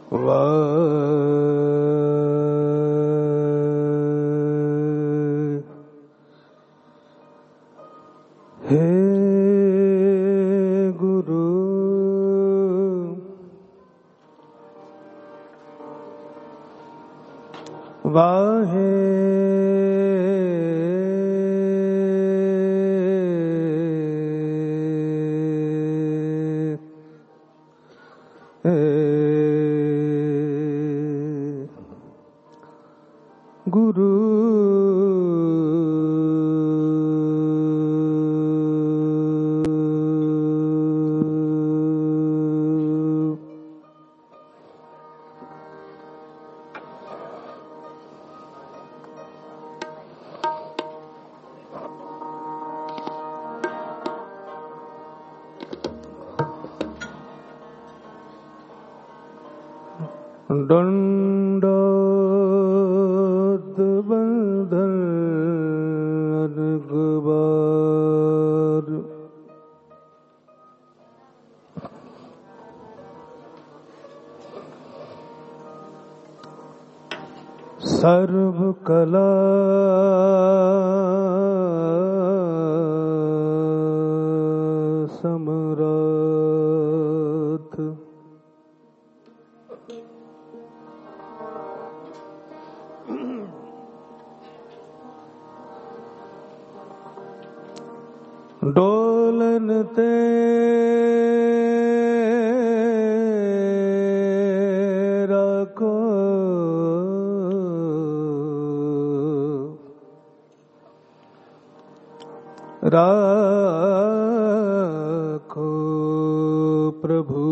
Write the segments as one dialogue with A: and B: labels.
A: हे गुरु वाहे गुरु दंडोत बंधन अनगवार सर्व कला समराथ डोलन तेरा को राखो प्रभु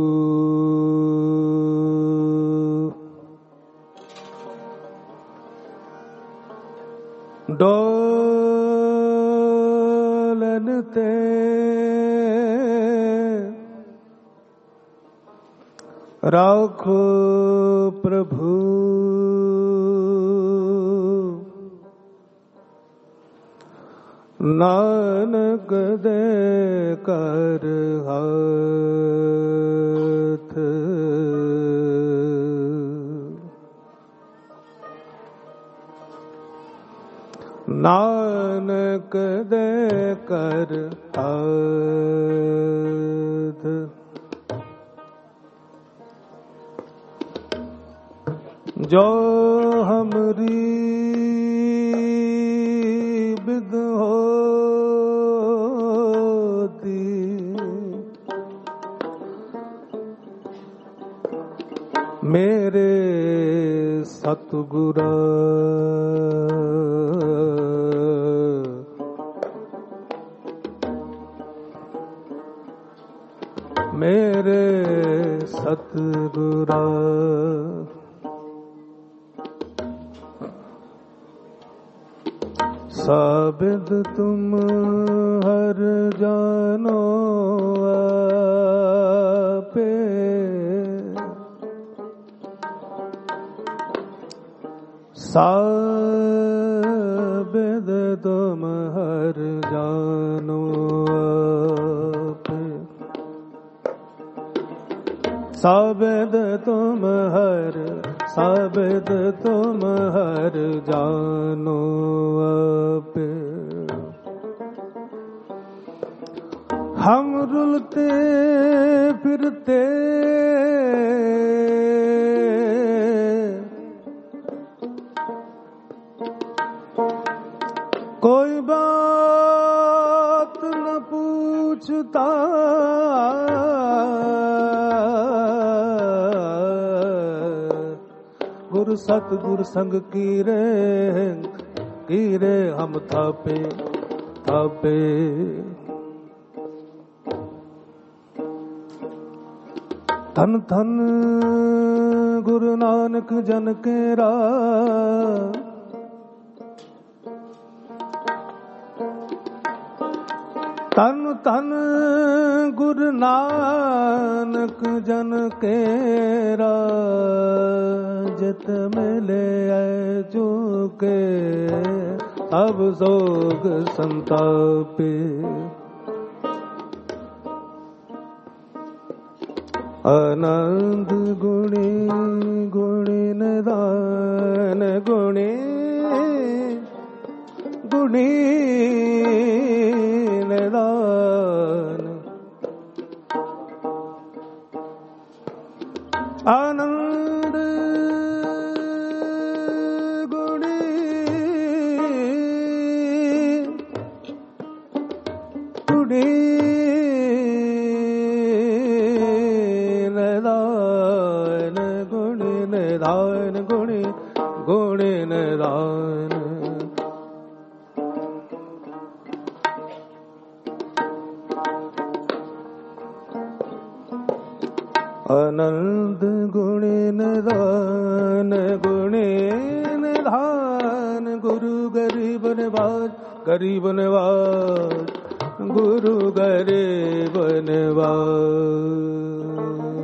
A: डोलन ते राखो प्रभु नानक दे कर हाथ नानक दे कर हाथ जो हमरी बिद होती मेरे सतगुरा मेरे सतगुरा साबिद तुम हर जानो आपे साबिद तुम हर जानो आपे साबिद तुम हर जानो आपे हम रुलते फिरते कोई बात न पूछता गुरु सतगुरु संग कीरे हम थापे धन धन गुरु नानक जन केरा तन तन गुरु नानक जन केरा जित मिले चूके अब सोग संतापे आनंद गुणी गुणी निदान गुणी गुणी निदान आनंद गुणी गुणी निदान गुणी निदान गुणी गुणी निदान आनंद गुणी निदान गुणी निधान गुरु गरीब निवाज गरीब निवाज गुरु गरीब निवाज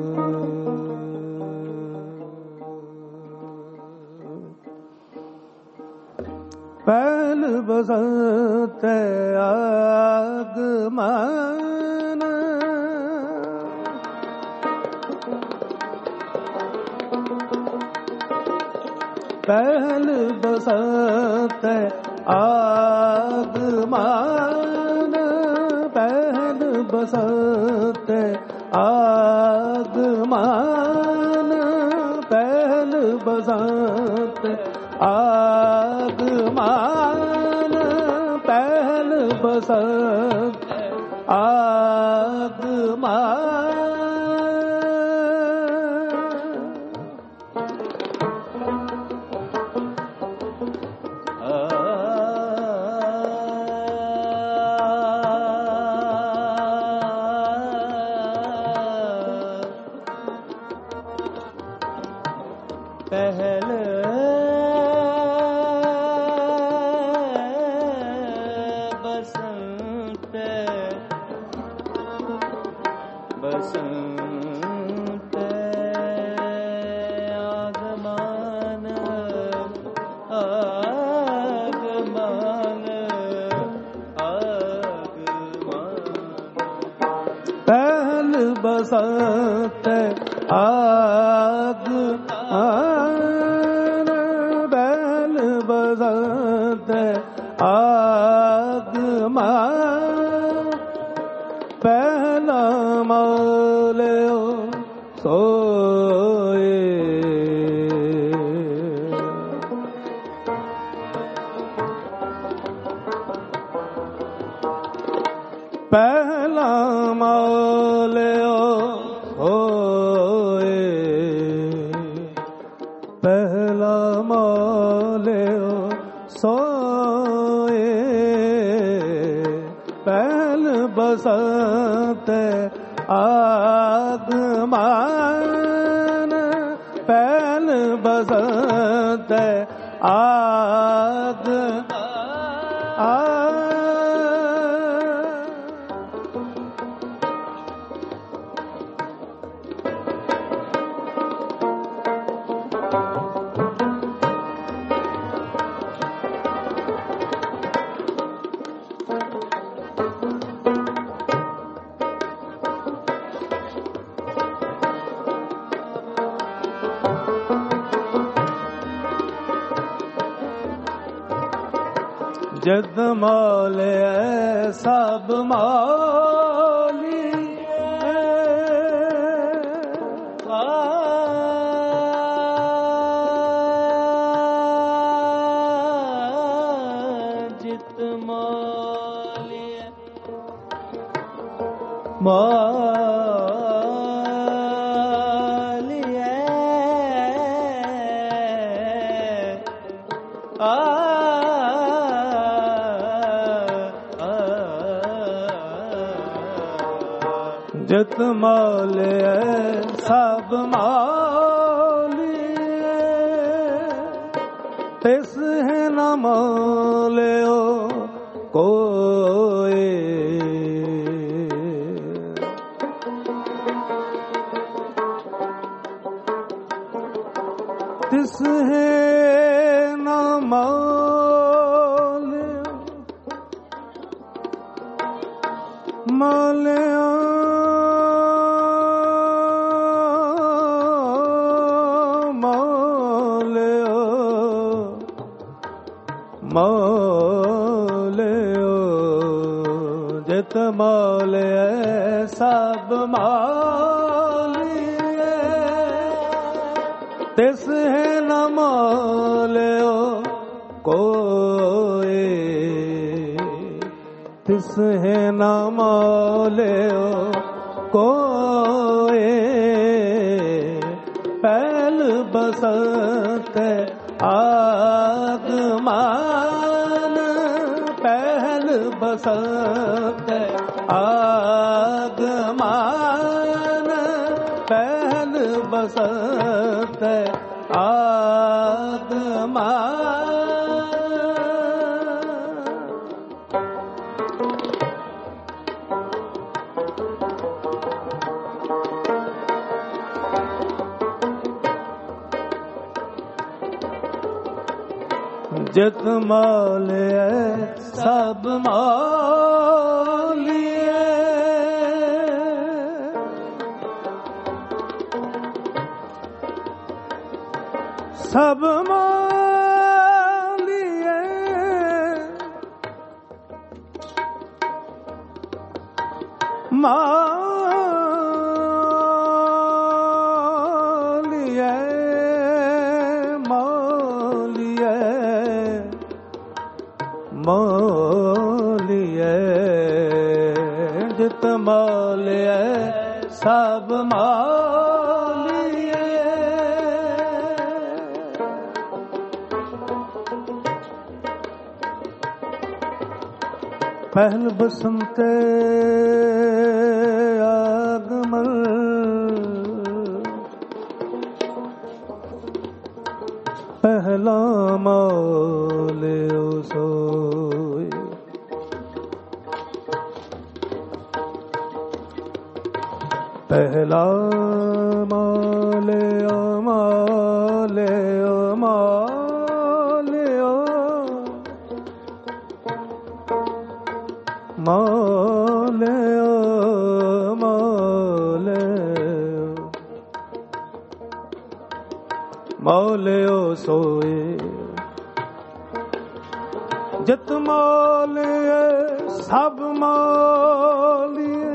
A: पहल बसंत आगमन पहल बसंत आगमन पहल बसंत आगमन पहल बसंत आगमन पहल बसंत आगमन पहल बसंत बसंत आगमन आगमन आगमन पहल बसंत आगमन पहल बसंत आगमन पहला माल्यो सोए पहला माल्यो सोए पहला माल्यो सोए पहल बसंत आगमन पहल बसंत जद मौल सब मौली जित मौली जत मौल सब मौली तिस है न मौल्यो कोई तिस है न मौल्यो ਜਿਤ ਮੋਲਿਐ ਸਭ ਮੋਲਿਐ ਤਿਸ ਹੈ ਨ ਮੋਲਿਓ ਕੋਇ ਤਿਸ ਹੈ ਨ ਮੋਲਿਓ ਕੋਇ ਪਹਿਲ ਬਸੰਤ ਆਗਮਨ ਪਹਿਲ ਬਸੰਤ ਆਗਮਨ ਪਹਿਲ ਬਸੰਤ ਆਗਮਨ ਜਿਤ ਮੋਲਿਐ ਸਭ ਮੋਲਿਐ ਸਭ ਮੋਲਿਐ ਮੋਲਿਐ ਜਿਤ ਮੋਲਿਐ ਸਭ ਮੋਲਿਐ ਪਹਿਲ ਬਸੰਤੇ ਆਗਮਨ ਪਹਿਲਾ ਮੋਲਿਓ ਸੋਇ ਪਹਿਲਾ ਮੋਲਿਓ ਮੋਲਿਓ ਮੋਲਿਓ ਮੋਲਿਓ ਮੋਲਿਓ ਮੋਲਿਓ ਸੋਏ ਜਿਤ ਮੋਲਿਐ ਸਭ ਮੋਲਿਐ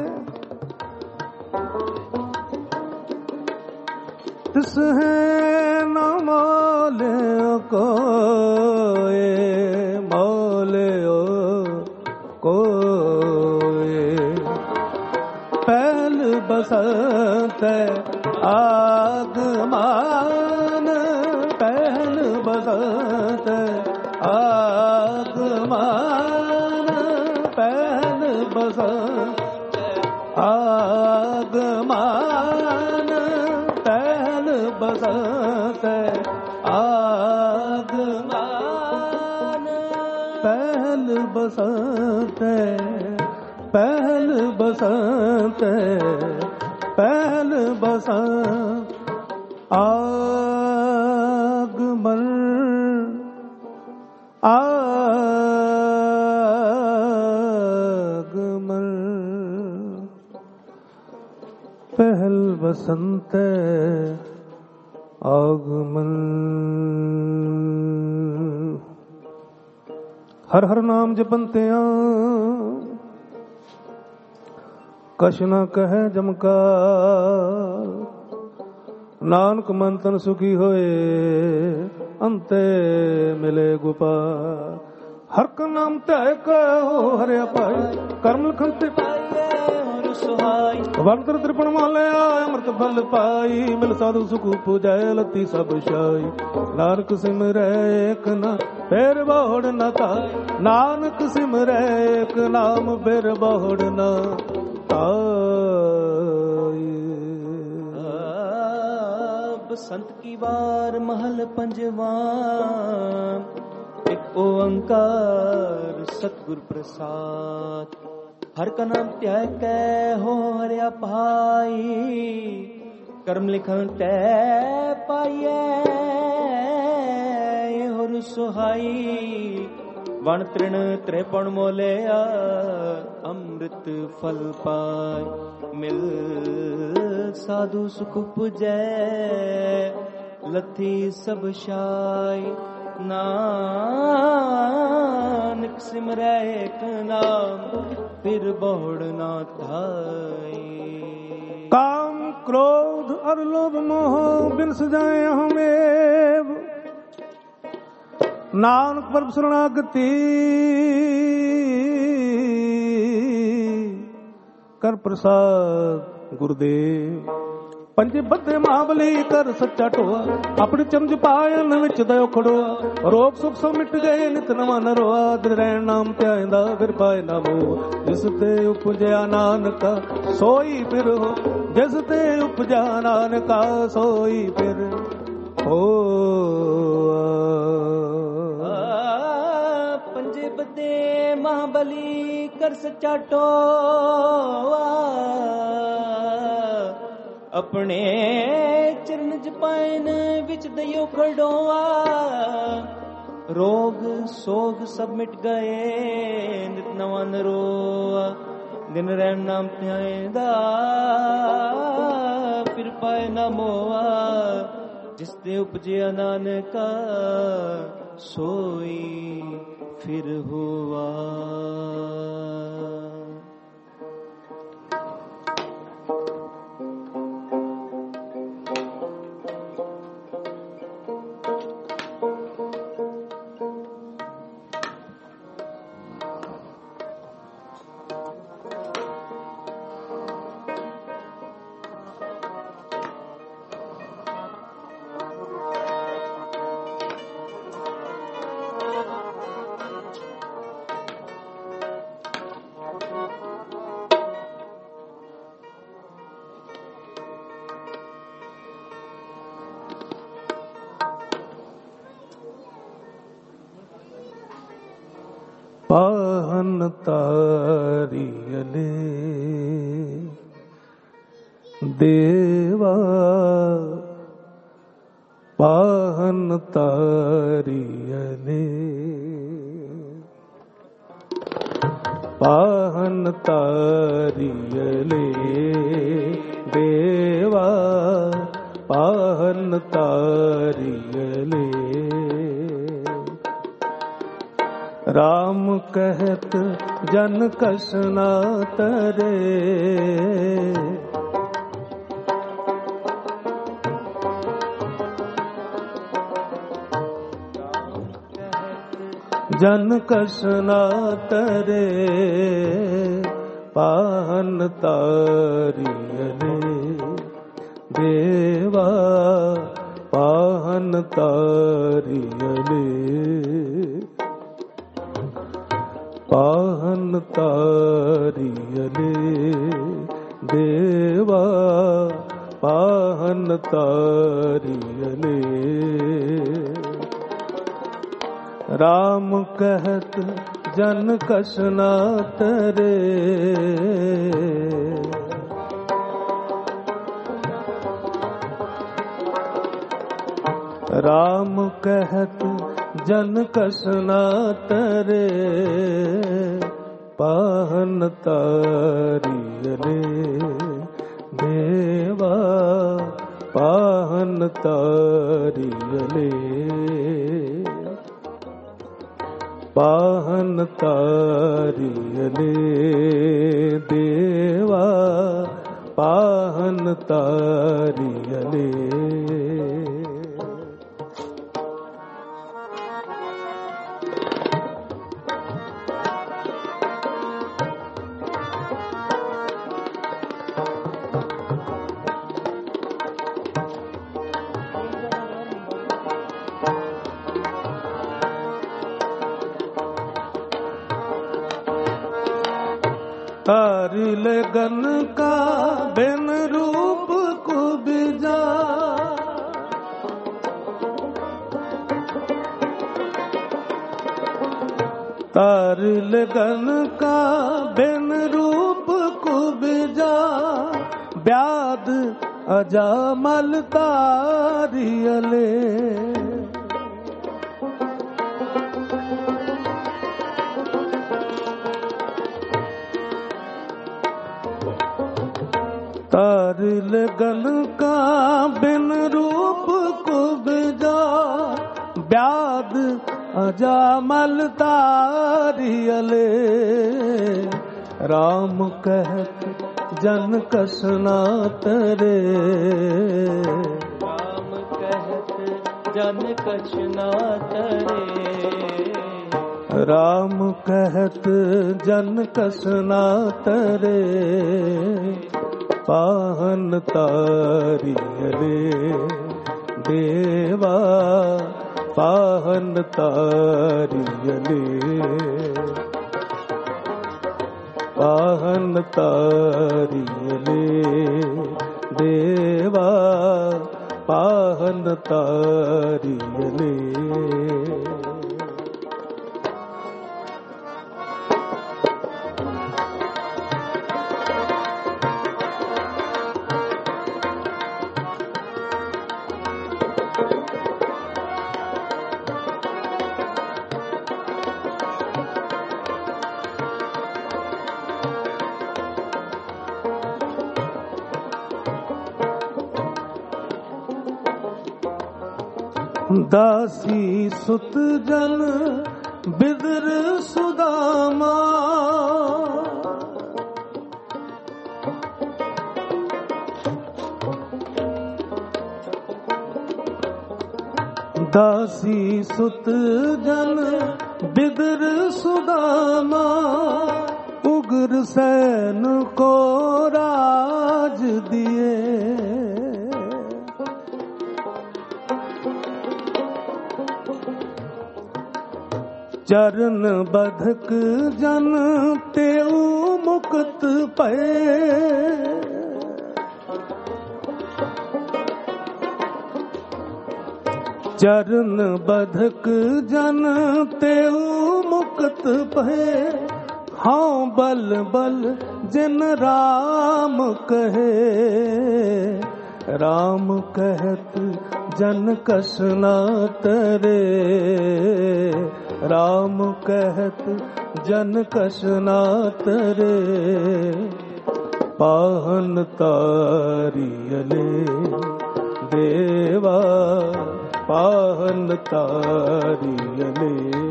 A: ਤਿਸ ਹੈ ਨ ਮੋਲਿਓ ਕੋਇ ਮੋਲਿਓ ਕੋਇ ਪਹਿਲ ਬਸੰਤ ਆਗਮਨ ਪਹਿਲ ਬਸੰਤ ਆਗਮਨ ਪਹਿਲ ਬਸੰਤ ਆਗਮਨ ਪਹਿਲ ਬਸੰਤ ਆਗਮਨ ਪਹਿਲ ਬਸੰਤ ਪਹਿਲ ਬਸੰਤ ਪਹਿਲ ਬਸੰਤ ਆਗਮਨ ਆਗਮਨ ਪਹਿਲ ਬਸੰਤ ਆਗਮਨ ਹਰ ਹਰ ਨਾਮ ਜਪੰਤਿਆਂ ਕਛ ਨ ਕਹਿ ਜਮਕਾਰ ਨਾਨਕ ਮਨ ਤਨ ਸੁਖੀ ਹੋਏ ਅੰਤੇ ਮਿਲੇ ਗੋਪਾਲ ਹਰ ਕਾ ਨਾਮ ਧਿਆਇ ਕੋ ਹਰਿਆ ਪਾਈ ਕਰਮ ਲਖਨ ਤੇ ਪਾਈਏ ਹੋਰ ਸੁਹਾਈ ਵੰਤਰ ਤ੍ਰਿਪਣ ਮਾਲਿਆ ਅੰਮ੍ਰਿਤ ਫਲ ਪਾਈ ਮਿਲ ਸਾਧੂ ਸੁਖ ਪੂਜੈ ਲਤੀ ਸਭ ਸ਼ਾਈ ਨਾਨਕ ਸਿਮਰੈ ਏਕ ਨਾ ਫੇਰ ਬਹੁੜ ਨਾ ਤਾਈ ਨਾਨਕ ਸਿਮਰੈ ਏਕ ਨਾਮ ਫੇਰ ਬਹੁੜ ਨਾ बसंत की बार महल पंजवा एक ओंकार सतगुर प्रसाद हर का नाम त्याग कै हो हरिया भाई कर्म लिखन तै पाइए होर सुहाई वण तृण त्रिपण मोलिया अमृत फल पाय मिल साधु सुख पुजै लथी सब शाय
B: नानक सिमरै एक नाम फिर बहुड़ ना धाई।
A: काम क्रोध और लोभ मोह बिन सजाए हमें नानक पर शरणागति कर प्रसाद गुरुदेव। पंजे बद्धे महाबली कर सच्चा टोआ अपनी चमज पायन विच दयो खड़ोआ। रोग सुख सो मिट गए नित नवा नरोआ दिन रैन नाम त्याइंदा फिर पाए ना मोह। जिस ते उपजया नानका सोई फिर हो जिस ते उपजा नानका सोई फिर हो।
B: पंजे बद्धे महाबली कर सच्चा टोआ अपने चरण जपायन विच दयो खड़ोआ। रोग सोग सब मिट गए नित नवा नरोआ दिन रैन नाम ध्याएंदा फिर पाए ना मोआ। जिस ते उपजिया नानका सोई फिर हुआ।
A: पाहन तारियले देवा पाहन तारियले पाहन तारियले देवा पाहन तारियले। राम कहत जन कस न तरे जन कस न तरे पाहन तारियले देवा पाहन तारियले पाहन तारियले देवा पाहन तारियले। राम कहत जन कस न तरे राम कहत जन कस न तरे पाहन तारियले देवा पाहन तारियले पाहन तारियले देवा पाहन तारियले। तारी लगन का बिन रूप कुबिजा तारी लगन का बिन रूप कुबिजा ब्याद अजामल तारियले तारी लगन का बिन रूप कुबिजा ब्याद अजामल तारियले राम कहत जन कसना तरे
B: राम कहत जन कसना तरे
A: राम कहत जन कसना तरे पाहन तारियले देवा पाहन तारियले पाहन तारियले देवा पाहन तारियले दासी सुत जन बिदर सुदामा दासी सुत जन बिदर सुदामा उग्र सैन को राज दिए चरण बधक जन तेऊ मुक्त पए चरण बधक जन तेऊ मुक्त पए हाँ बल बल जिन राम कहे राम कहत जन कसना तरे राम कहत जन कसना तरे पाहन तारियले देवा पाहन तारियले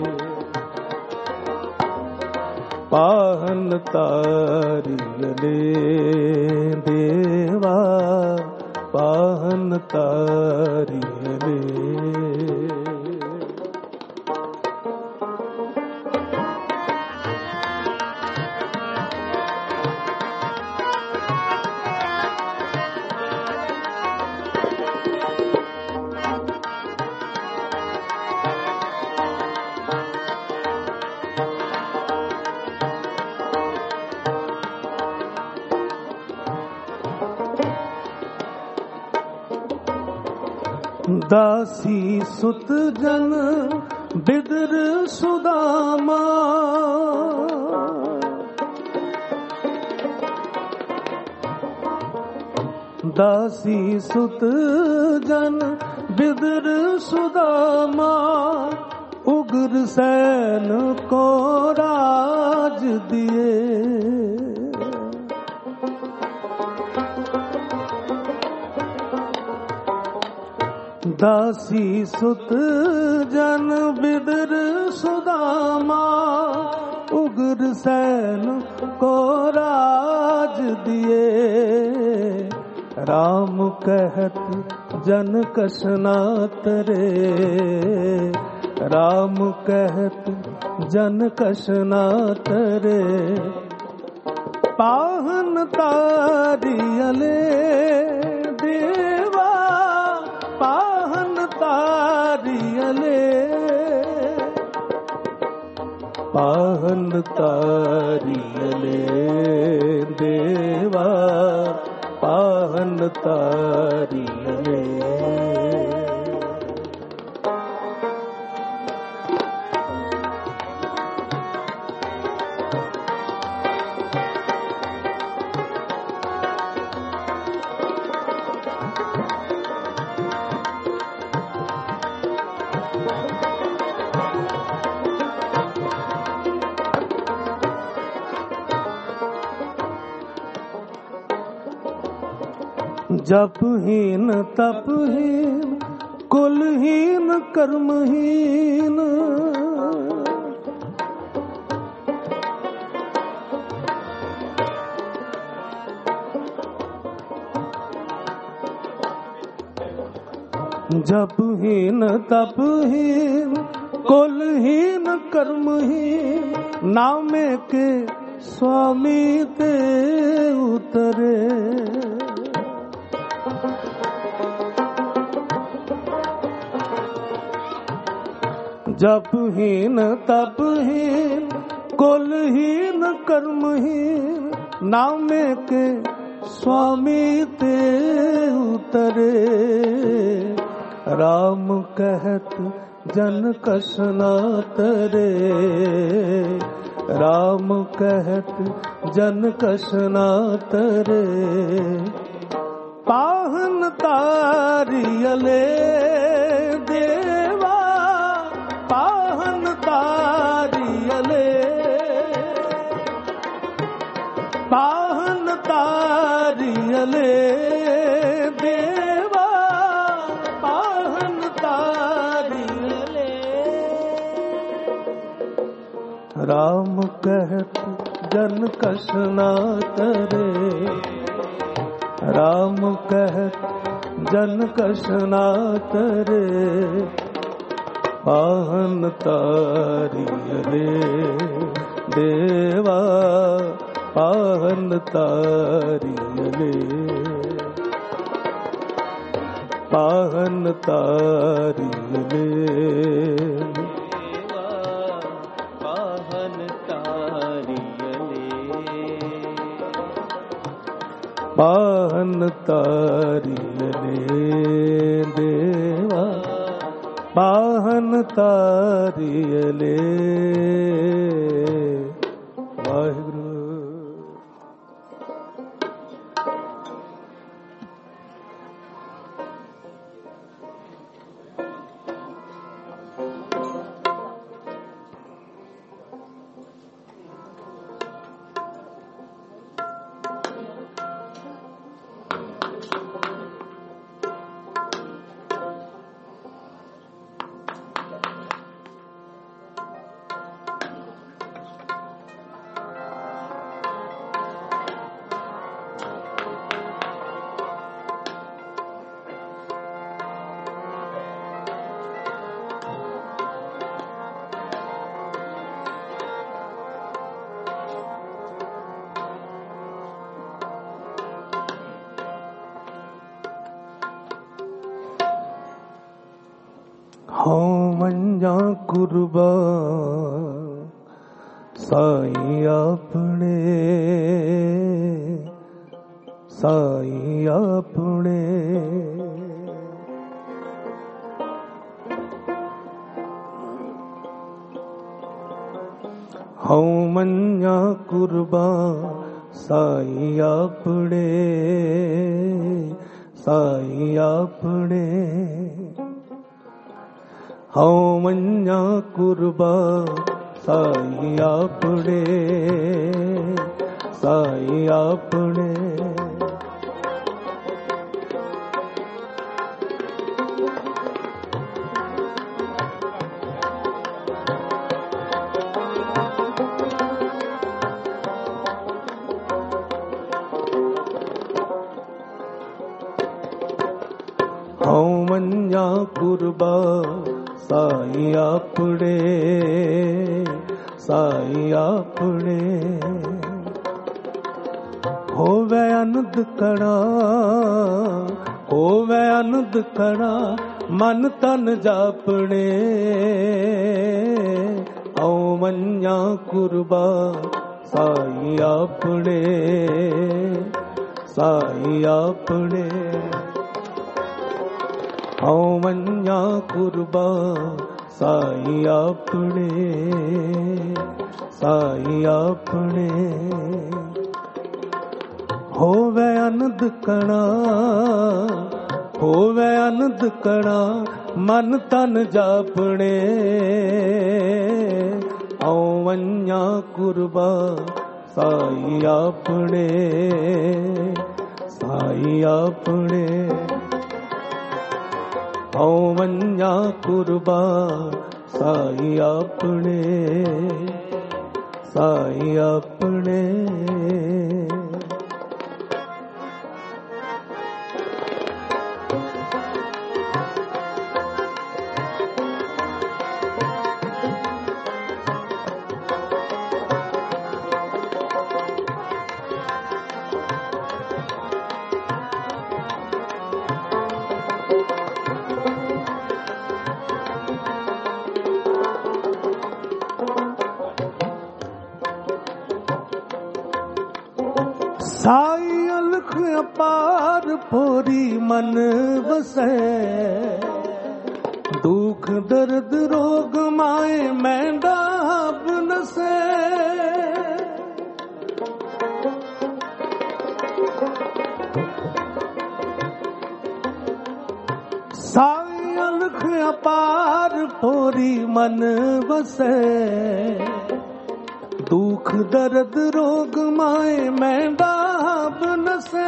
A: पाहन तारियले देवा पाहन तारियले दासी सुत जन बिदर सुदामा दासी सुत जन बिदर सुदामा उग्र सैन को राज दिए दासी सुत जन बिदर सुदामा उग्र सैन को राज दिए राम कहत जन कसना तरे राम कहत जन कसना तरे पाहन तारियले देवा पाहन तारियले पाहन तारियले देवा पाहन तारियले जपहीन तपहीन कुलहीन कर्महीन जपहीन तपहीन कुलहीन कर्महीन नामे के स्वामी ते उतरे। जपहीन तपहीन कुलहीन कर्महीन नामे के स्वामी ते उतरे। राम कहत जन कस न तरे। राम कहत जन कस न तरे। पाहन तारियले देवा पाहन तारियले। पाहन तारियले देवा पाहन तारियले। राम कहत जन कस न तरे। राम कहत जन कस न तरे। पाहन तारियले देवा पाहन तारियले। पाहन तारियले
B: पाहन तारियले।
A: पाहन तारियले देवा पाहन तारियले। वाहिगुरु। हाँ मंजा कुर्बान साईं अपने। साईं अपने। हाँ मंजा कुर्बान साईं अपने। साईं अपने। हाँ मंजा कुर्बान साईं अपने। साईं अपने। हाँ मंजा कुर्बान साईं अपने। साईं अपने। होवे अनंद कणा होवे अनंद कणा मन तन जापने। औ मन्या कुर्बान साईं अपने। साईं अपने। औ मन्या कुर्बान साईं अपने। साईं अपने। होवे अनंद कणा होवे अनंद कणा मन तन जापने। औ मन्या कुर्बान साईं अपने। साईं अपने। हूं वन्या कुर्बान साई अपने, साई अपने। साई अलख अपार पोरी मन बसे, दुख दर्द रोग माए मैंडा नसे। साई अलख अपार पोरी मन बसे, दुख दर्द रोग माए मैंडा नसे।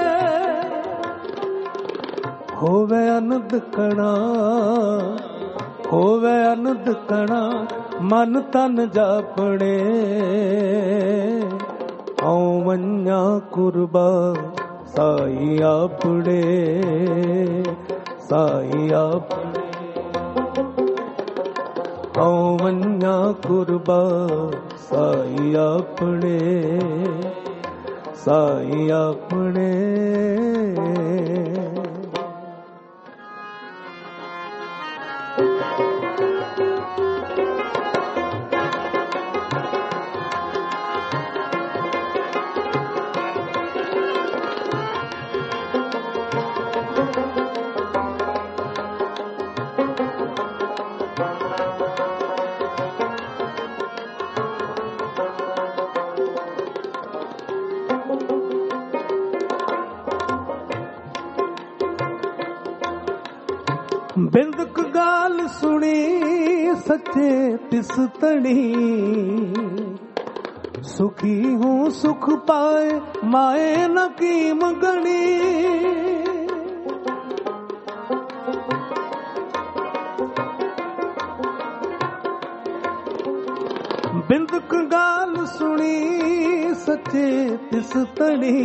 A: होवे अनंद कणा, होवे अनंद कणा मन तन जापणे, हूं वन्या कुर्बान साई अपने, साई अपने। हूं वन्या कुर्बान साई अपने, साई अपने। बिंदक गाल सुनी सच्चे तिस तणी, सुखी हूँ सुख पाए माए न कीम गणी। बिंदक गाल सुनी सच्चे तिस तणी,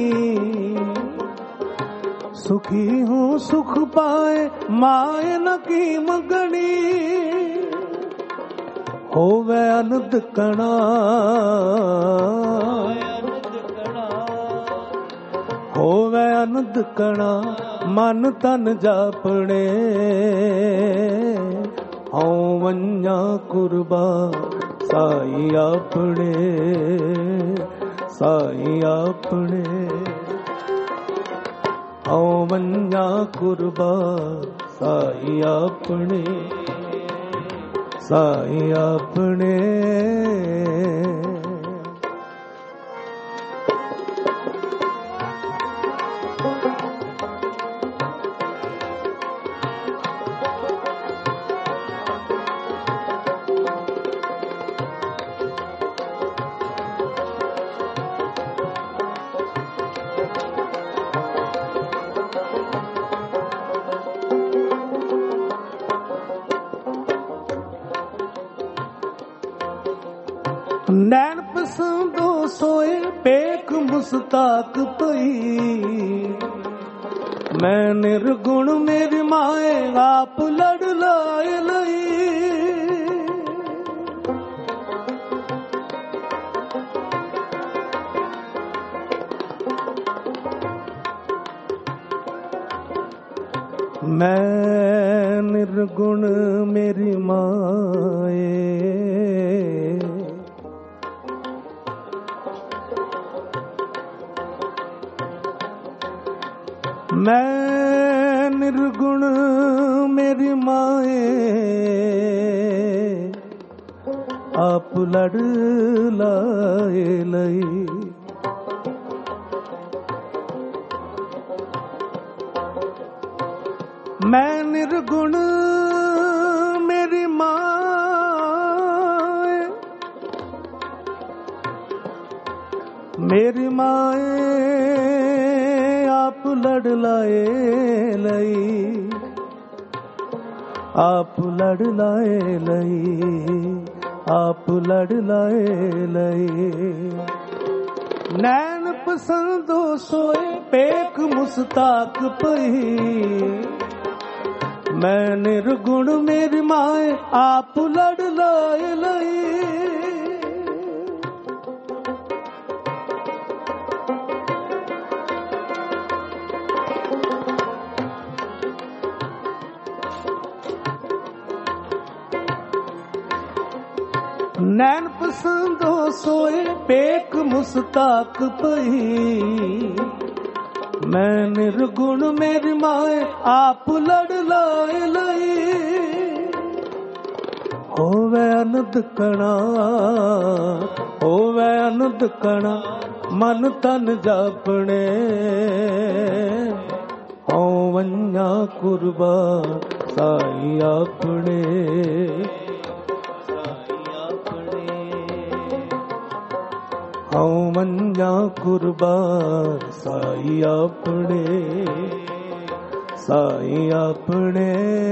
A: सुखी हूँ सुख पाए माए न कीम गणी। होवे अनंद कणा, होवे अनंद कणा मन तन जापणे, हूं वन्या कुर्बान साई अपने, साई अपने। हूं वन्या कुर्बान साई अपने, साई अपने। नैन पसंदो सोए पेख मुस्ताक पई, मैं निर्गुण मेरी माए आप लड़ लाए लई। मैं निर्गुण मेरी माए, मैं निर्गुण मेरी माए आप लड़ लाए लई। मैं निर्गुण मेरी माए, मेरी माए आप लड़ लाए लई। आप लड़ लाए लई, आप लड़ लाए लई। नैन पसंदो सोए पेक मुस्ताक पही, मैं निर्गुण मेरी माए आप लड़ लाए लई। नैन पसंदो सोए पेक मुस्ताक पही, मैं निर्गुण मेरी माए आप लड़ लाए लई। होवे अनंत कणा, होवे अनंत कणा मन तन जापने, होवन्या कुर्बा साई आपने। होवन्या कुर्बान साई आपने, साई आपने।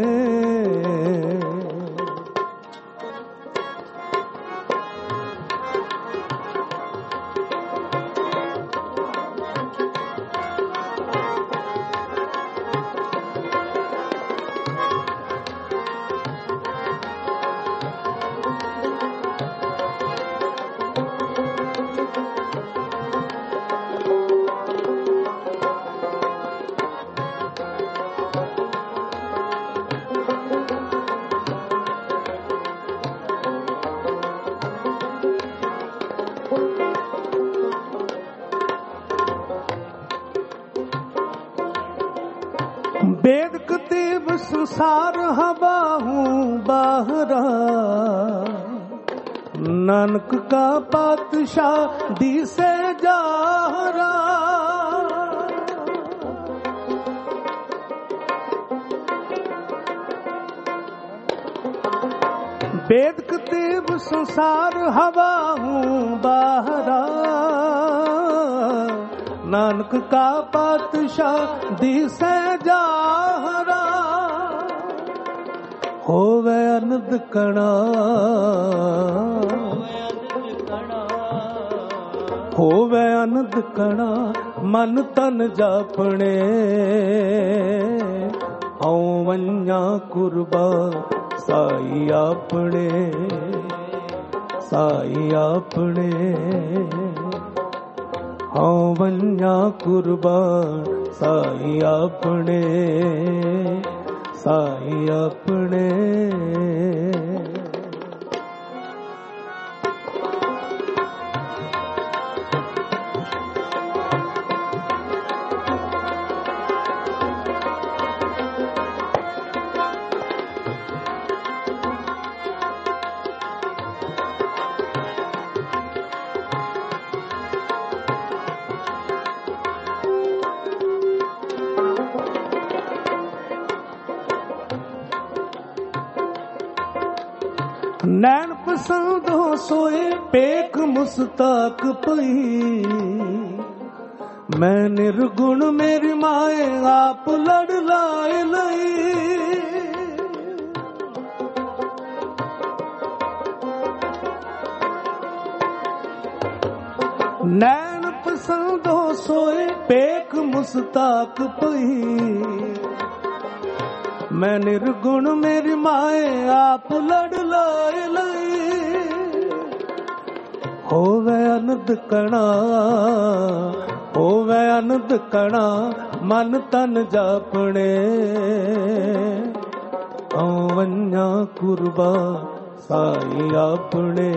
A: वेद कतीब संसार हवा हूँ बाहरा, नानक का पातशाह दी से जाहरा। वेद कतीब संसार हवा हूँ बाहरा, नानक का पातशाह दी से जाहरा। होवे अनंत कणा, होवे अनंत कणा मन तन जापने, होवन्या कुर्बा साई आपने, साई आपने। होवन्या कुर्बान साई आपने, साई आपने। नैन पसंदो सोए पेक मुस्ताक पही, मैं निर्गुण मेरी माए आप लड़ लाए लई। नैन पसंदो सोए पेक मुस्ताक पही, मैं निर्गुण मेरी माए आप लड़ लाए लई। होवे अनंत कणा, होवे अनंत कणा मन तन जापने, होवन्या कुर्बा साई आपने,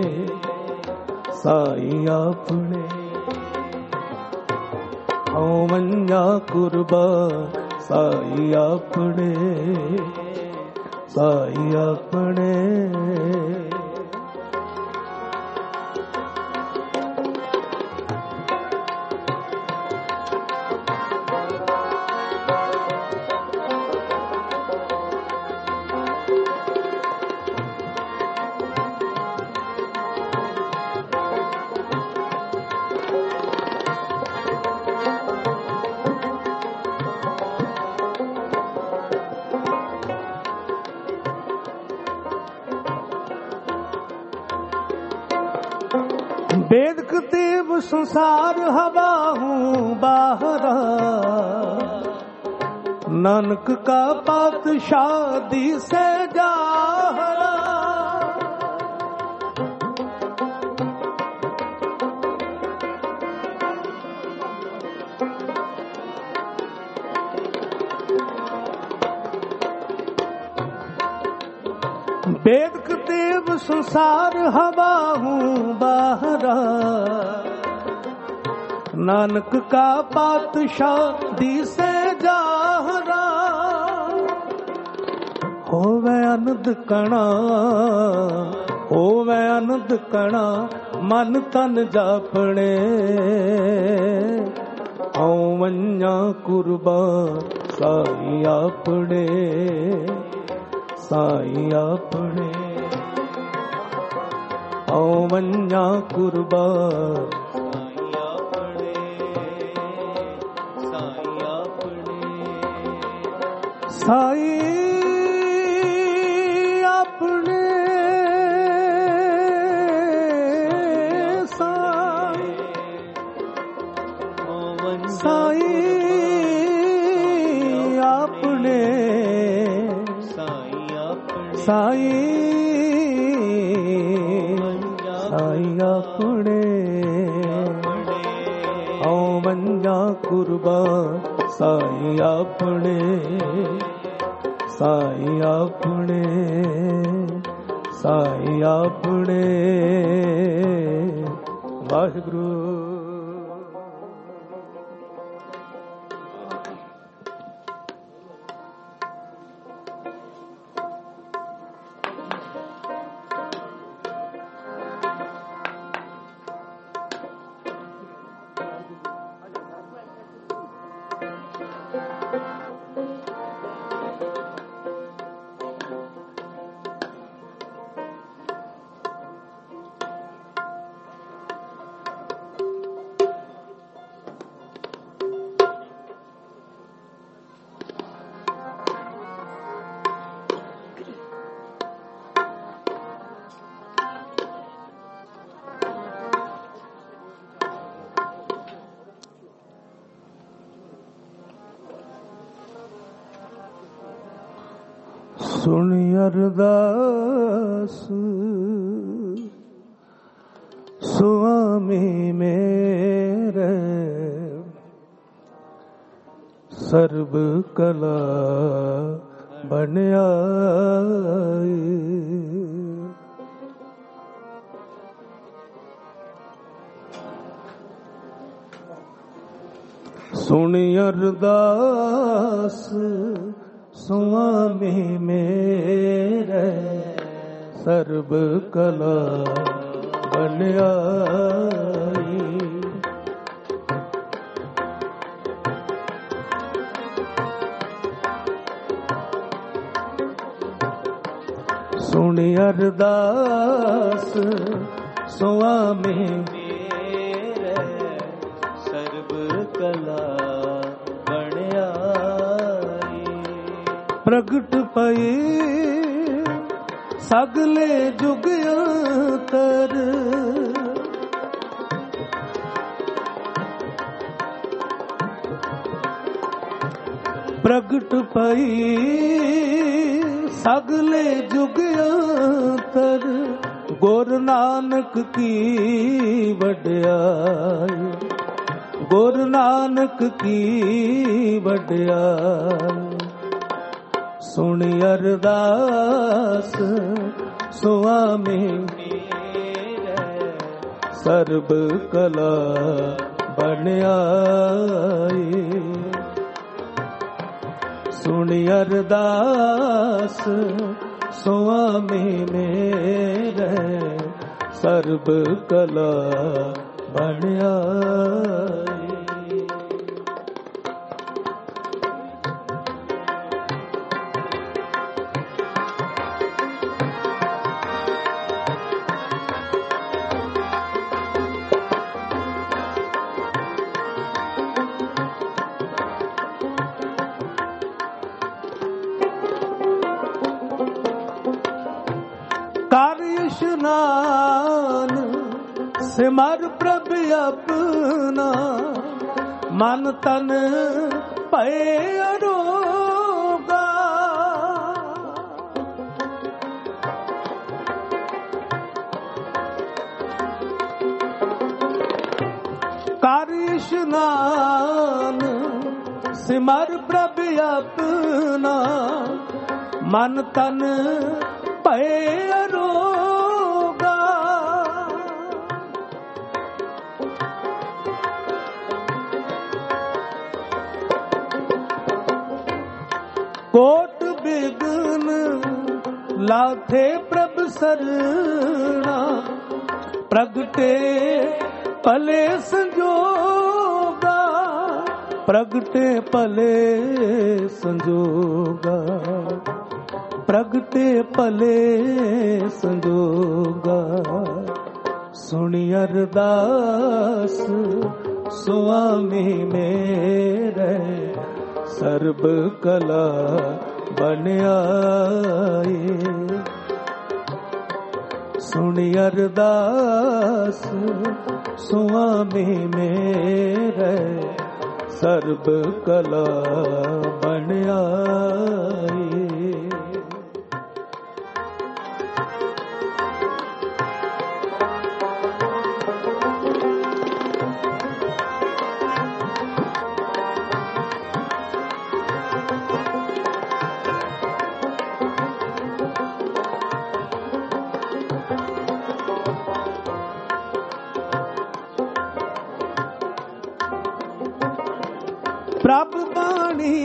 A: साई आपने। होवन्या कुर्बा साई आपने, साई आपने। संसार हवा हूँ बाहरा, नानक का पातशाह दी से जाहरा। वेद देव संसार हवा हूँ बाहरा, नानक का पातशाह दी से जाहरा। होवे आनंद कणा, होवे आनंद कणा, मन तन जापणे। आऊं वन्या कुर्बान साई आपणे, साई आपणे। आऊं वन्या कुर्बान साई अपने, साई साई अपने, साई साई अपने। आओ मंजा कुर्बान साई अपने, साई अपने, साई अपने। वाहिगुरु। सुनि अरदास स्वामी मेरे, सर्ब कला बन आई। सुनि अरदास स्वामी मेरे, सर्ब कला बन आई। सुनि अरदास स्वामी मेरे, सर्ब कला बन आई। प्रगट पई सगले जुग अंतर, प्रगट पई सगले जुग अंतर। गुरु नानक की वड्याई, गुरु नानक की वड्याई। सुनि अरदास स्वामी मेरे, सर्ब कला बन आई। सुनि अरदास स्वामी मेरे, सर्ब कला बन आई। कर स्नान सिमर प्रभु अपना मन तन भय अरोगा। कर इशनान सिमर प्रभु अपना मन तन भय अरोगा। कोट बिघ्न लाथे प्रभु सरना प्रगटे भले संजोगा। प्रगटे भले संजोगा। प्रगटे भले संजोगा। सुनि अरदास स्वामी मेरे सर्ब कला बन आए। सुनि अरदास स्वामी मेरे सर्ब कला बन आए। प्रभु बाणी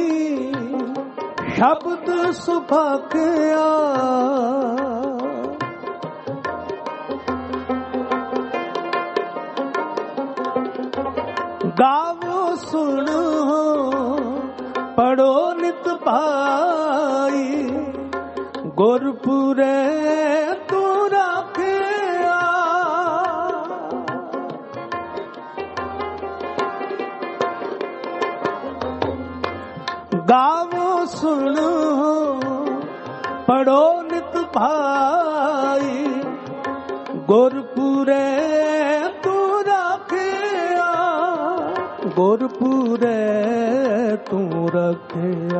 A: शब्द सुभाग्या। गावो सुनो पढ़ो नित भाई। गुरपुरे तू राखिया। गावो सुनो पढ़ो नित भाई। गुरपुरे तू रखिया। गुरपुरे तू रखिया।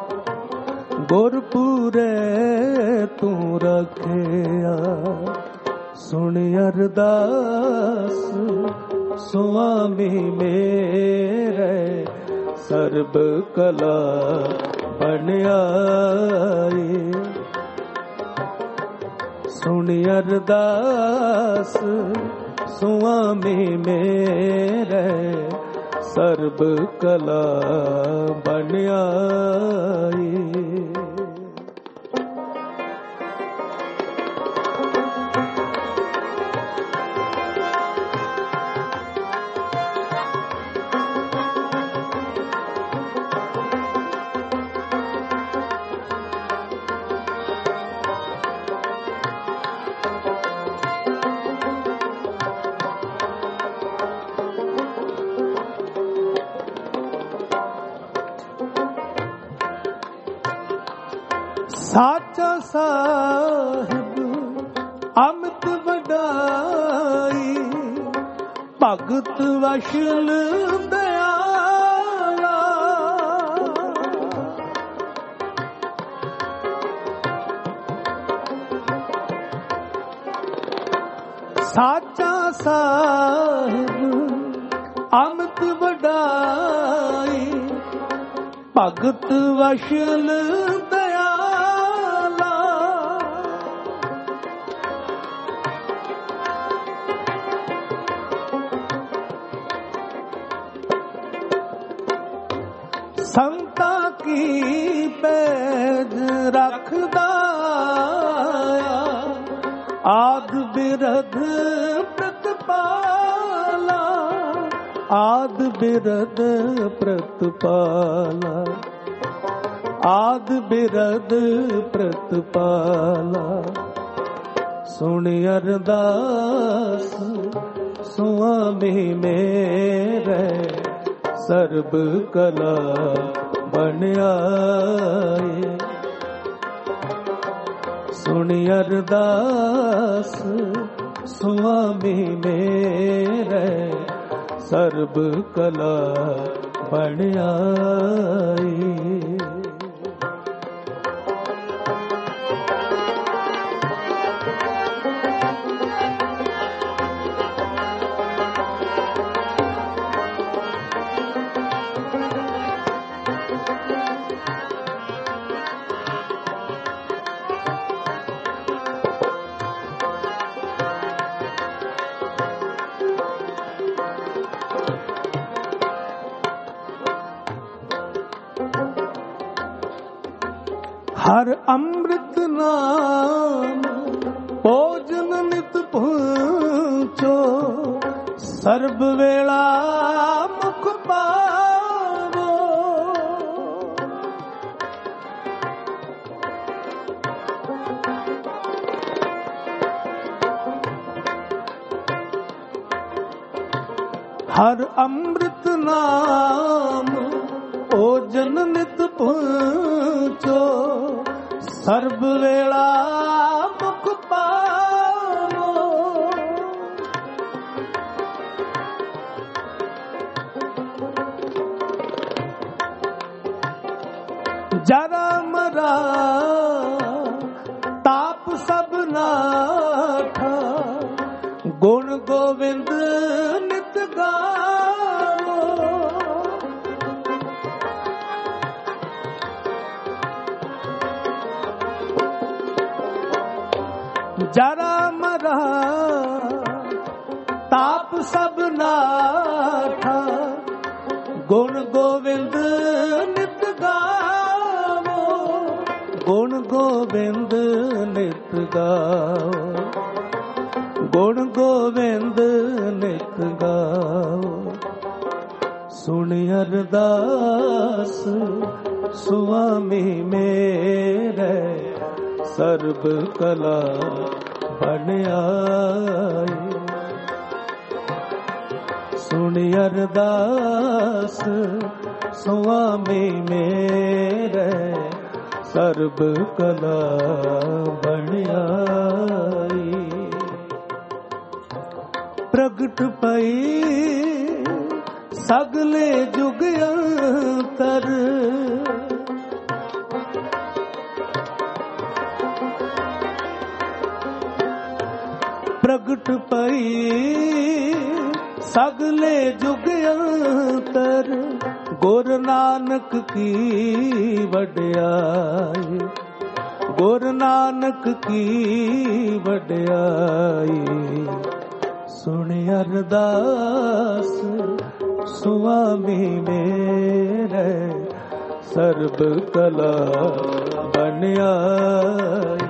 A: गुरपुरे तू रखिया। सुनि अरदास स्वामी मेरे सर्ब कला बन आए। सुनि अरदास स्वामी मेरे सर्ब कला बन आए। साचा साहिब अमित वडाई। भगत वशल दयाला। साचा साहिब अमित वडाई। भगत वशल संता की पैज रखदा। आद बिरध प्रतिपाला। आद बिरध प्रतिपाला। आद बिरध प्रतिपाला। सुनि अरदास स्वामी मेरे सर्ब कला बन आए। सुनि अरदास सुआमी मेरे सर्ब कला बन आई। हर अमृत नाम भोजन नित पहुँचो, सर्व वेला मुख पावो। हर अमृत नाम भोजन नित पहुँचो, सर्व वेला मुख पावो। जरा मरा ताप सब नाथा, गुण गोविंद नित गावो। जरा मरा ताप सब नाथा, गुण गोविंद नित गावो। गुण गोविंद नित गावो, गुण गोविंद नित गावो। सुन अरदास सुआमी मेरे सर्ब कला बन आई। सुन अरदास सुआमी मेरे सर्ब कला बन आई। प्रगट पई सगले जुग अंतर, प्रगट पई सगले जुग अंतर, गुर नानक की वड्याई। गुर नानक की वड्याई। सुन अरदास सुआमी मेरे सर्ब कला बन आई।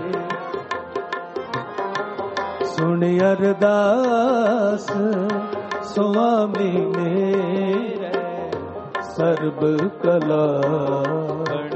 A: सुन अरदास सुआमी मेरे सर्ब कला बन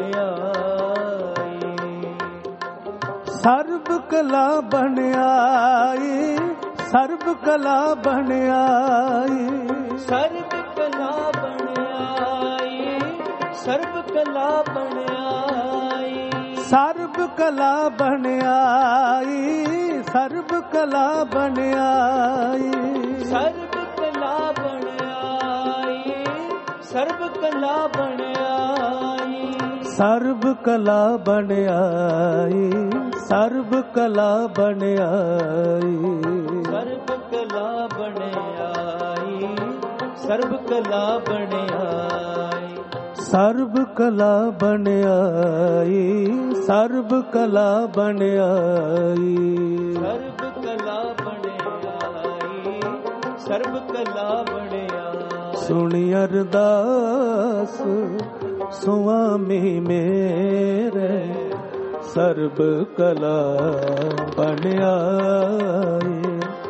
A: आई। सर्ब कला बन आई, सर्ब कला बन आई।
B: सर्ब कला बन आई, सर्ब कला बन आई।
A: सर्ब कला बन आई, सर्ब कला बन आई।
B: सर्ब कला बन आई, सर्ब कला बन आई।
A: सर्ब कला बन आई, सर्ब कला बन आई।
B: सर्ब कला बन आई, सर्ब कला बन आई।
A: सर्ब कला बन आई, सर्ब कला बन आई।
B: सर्ब कला बन आई, सर्ब कला बन आई।
A: सुन अरदास सुआमी मेरे सर्ब कला बन आई।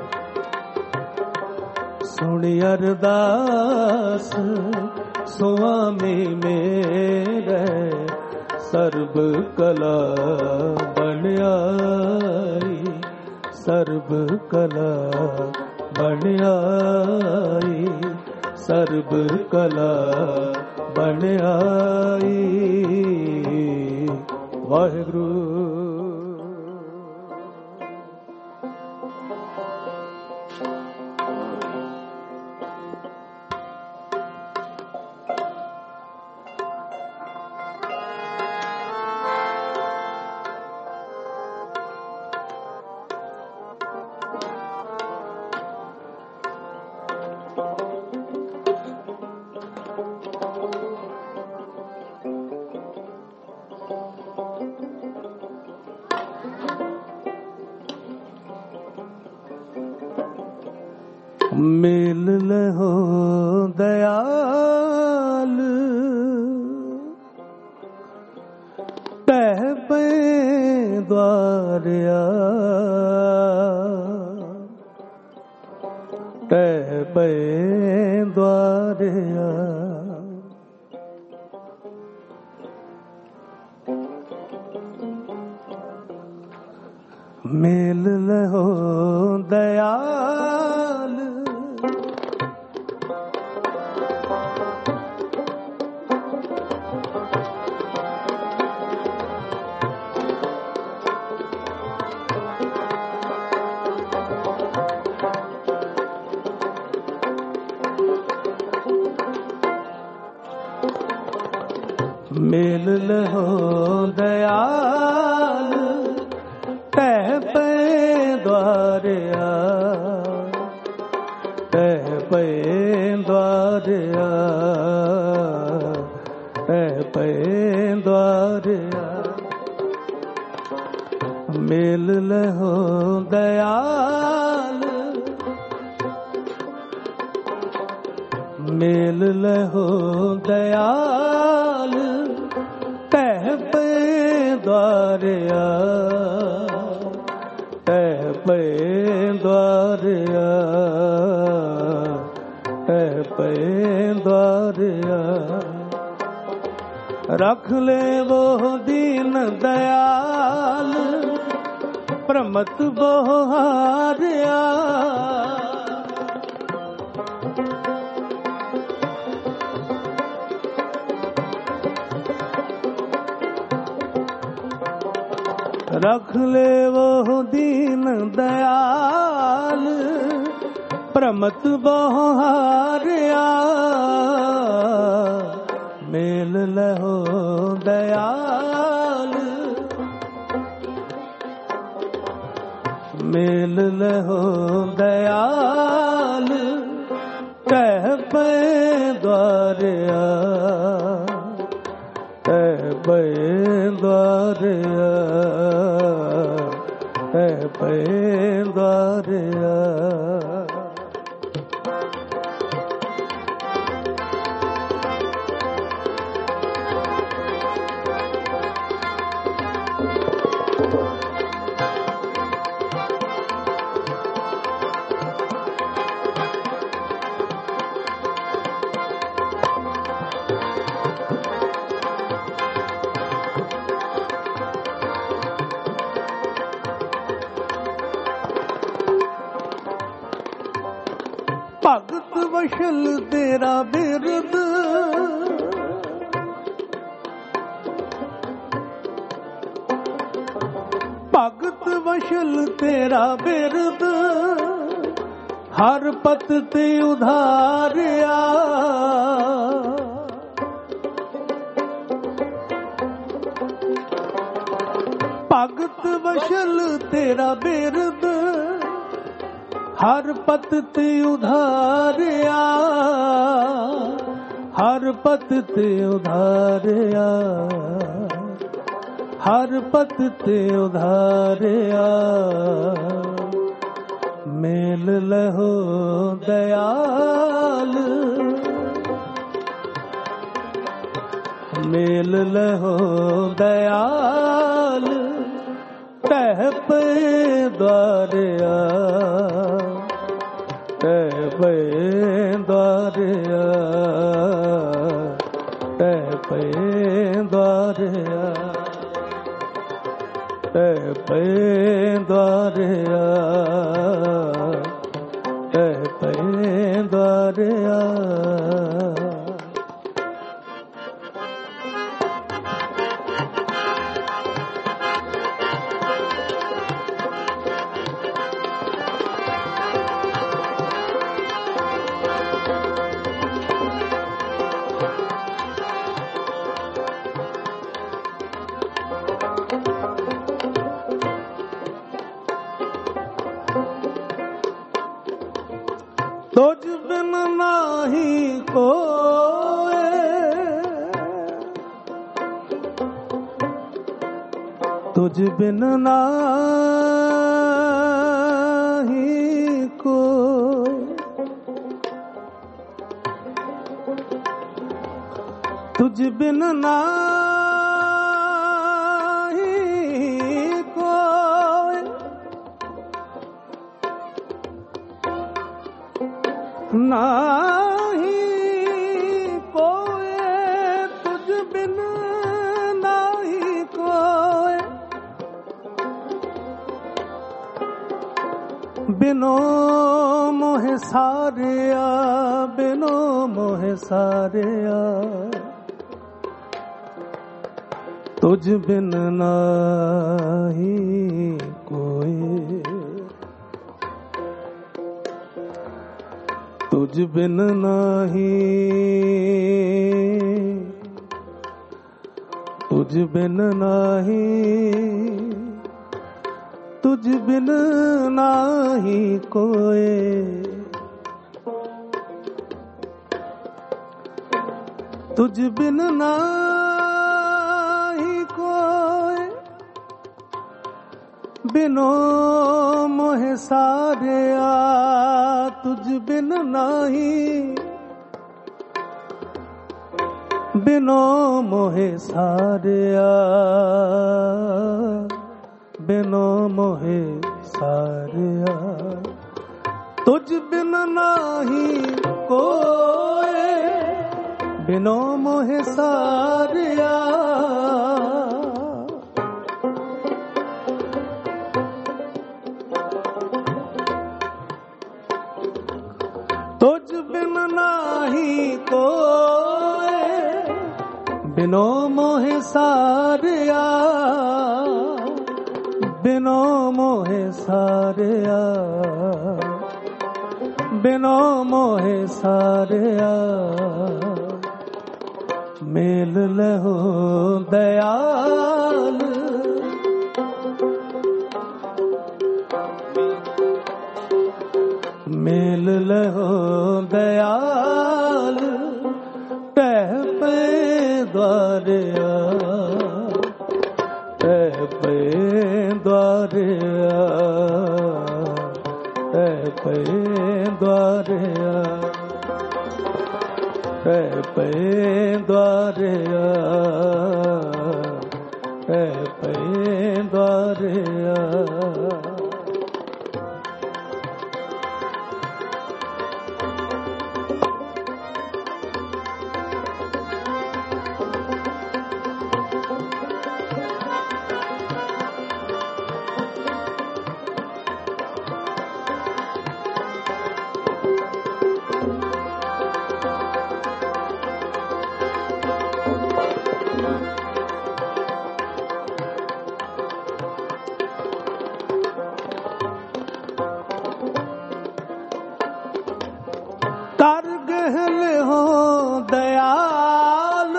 A: सुन अरदास सुआमी मेरे सर्ब कला बन आई। सर्ब कला बन आई, सर्ब कला बन आई। वाहिगुरु। मेल लहो दयाल टह पे द्वारिया टह पे द्वारिया मेल लहो दयाल मेल लहो दयाल टह पे द्वारिया टह पे द्वारिया टह पे द्वारिया मेल लहो दयाल मेल लहो दयाल टह पे द्वारिया टह पे द्वारिया टह पे द्वारिया रख ले वो दीन दयाल प्रमत वो हारिया रख ले वो दीन दयाल प्रमत बहारिया मेल लहो दयाल मेल लहो दयाल टह पे द्वारिया टह पे द्वारिया टह पे द्वारिया भगत वशल तेरा बिरद भगत वशल तेरा बिरद हर पत ते उधारिया भगत वशल तेरा बिरद हर पत ते उधारिया हर पत ते उधारिया हर पत ते उधारिया मेल लहो दयाल मेल लहो दयाल टह पे द्वारिया टह पे द्वारिया टह पे द्वारिया टह पे द्वारिया टह पे द्वारिया तुझ बिन नाही कोय तुझ बिन नाही कोय बिन नाही कोय, नाही कोय तुझ बिन नाही कोय, बिनो मोहे सारिया, बिनो मोहे सारिया, तुझ बिन नाही कोई, तुझ बिन नाही, तुझ बिन नाही, तुझ बिन नाही कोई, तुझ बिन नाही कोई, बिनो मोहे सारिया, तुझ बिन नाही, बिनो मोहे सारिया, बिनो मोहे सारिया, तुझ बिन नाही कोई, बिनो मोहे सारिया, तुझ बिन नाही कोई, बिनो मोहे सारिया, बिनो मोहे सारिया, बिनो मोहे सारिया, मेल लहो दयाल, मेल लहो दयाल, टह पे द्वारिया, टह पे द्वारिया, टह पे द्वारिया, टह पे द्वारिया, टह पे द्वारिया, कर गहल हो दयाल,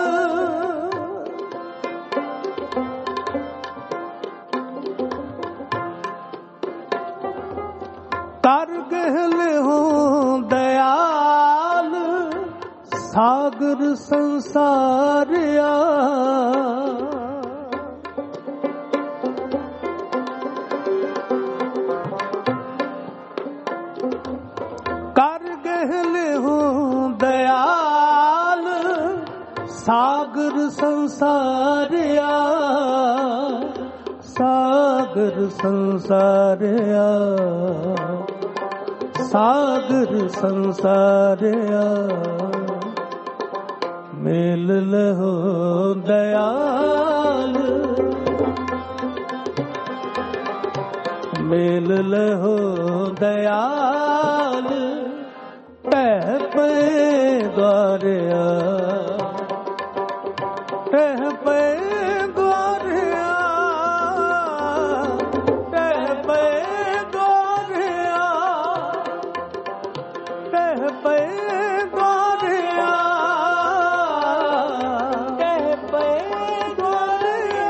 A: कर गहल हो दयाल, सागर संसारिया, दयाल, सागर संसारिया, सागर संसारिया, सागर संसारिया, मेल लहो दयाल, मेल लहो दयाल, टह पे द्वारिया, टह पे द्वारिया, टह पे द्वारिया, टह पे द्वारिया, टह पे द्वारिया,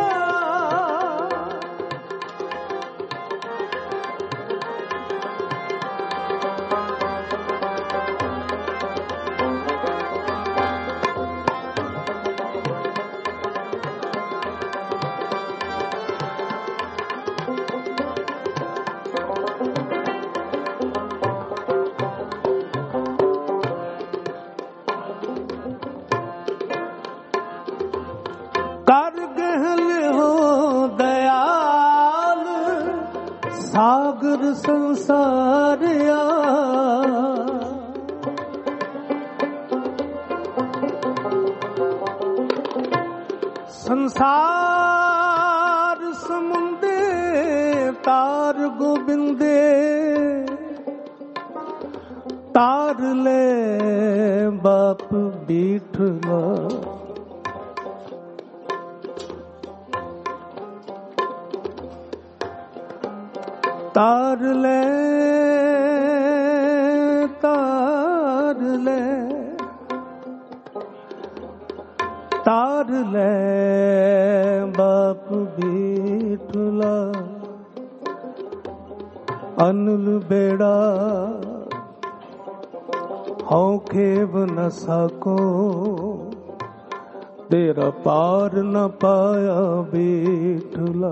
A: सागर संसारिया संसार समुंदे तार गोबिंदे तार ले बाप बीठला तार ले तार ले तार ले बाप बीठला अनुल बेड़ा हूँ खेव न सको तेरा पार न पाया बीठला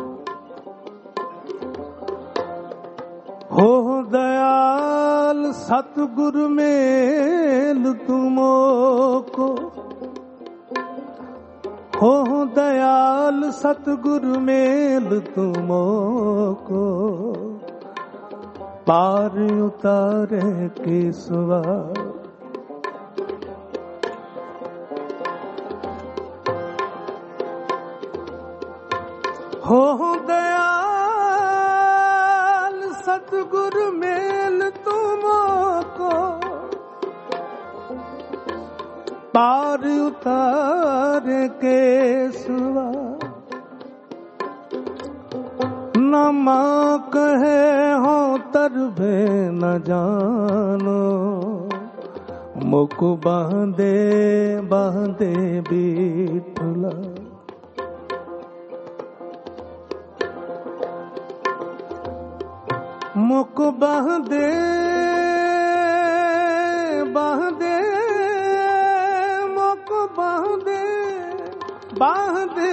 A: हो दयाल सतगुरु मेल तुमो को हो दयाल सतगुरु मेल तुमो को पार उतारे केसवा हो दयाल सतगुरु मेल तुमको पार उतारे केसवा न माँ कहे हो तरबे न जानो मुख बांधे बांधे बीठला मुख बांधे बांधे मुख बांधे बांधे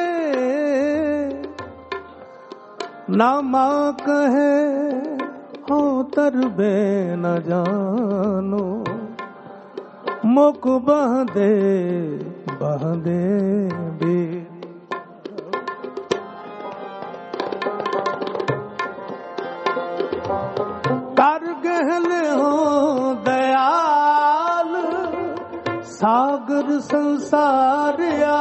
A: ना माँ कहे हो तरबे न जानो मुख बांधे बांधे भी कर गहले हो दयाल सागर संसारिया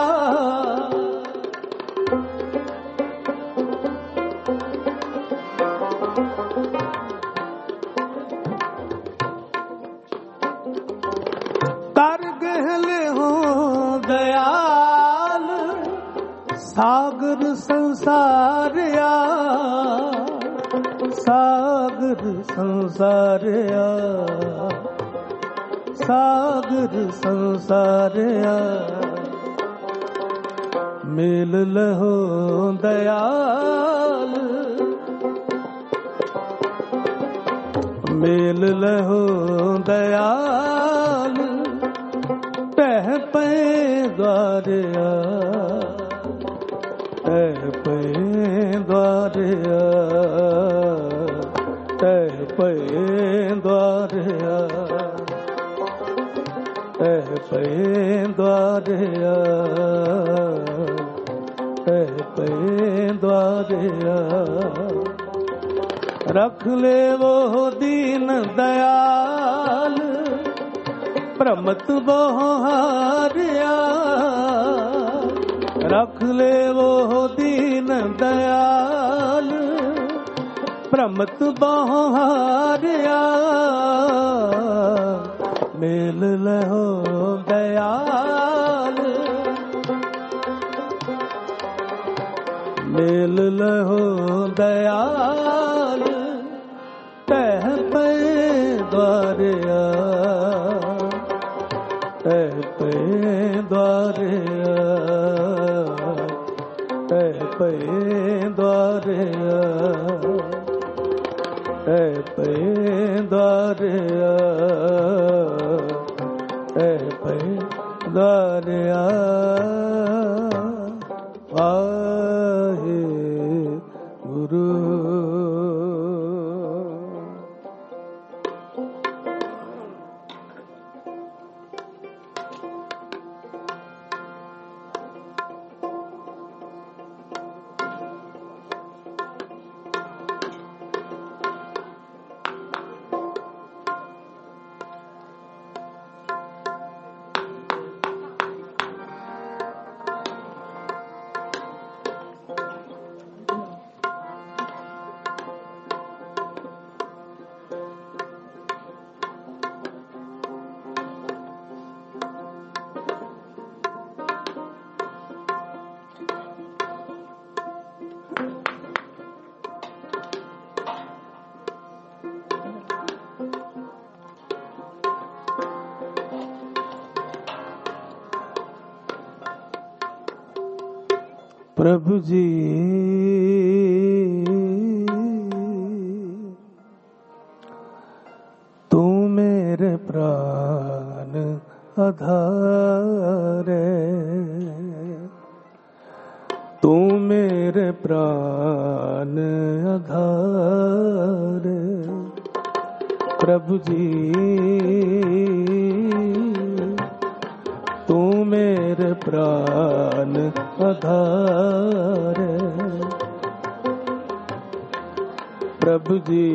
A: सागर संसारिया सागर संसारिया सागर संसारिया मेल लहो दयाल मेल लहो दयाल पह पे द्वारिया पे द्वारिया पे द्वारिया पे द्वारिया पे द्वारिया रख ले वो दीन दयाल प्रमत बहु हारिया रख ले वो दीन दयाल प्रमत बहु हारिया मेल लहो दयाल मेल लहो दयाल तह पे द्वारिया तह पे द्वारिया पे द्वारिया पे द्वारिया पे द्वारिया वाहे गुरु प्रभु जी तू मेरे प्राण आधार है, तू मेरे प्राण आधार है। प्रभु जी तू मेरे प्राण आधार है। प्रभु जी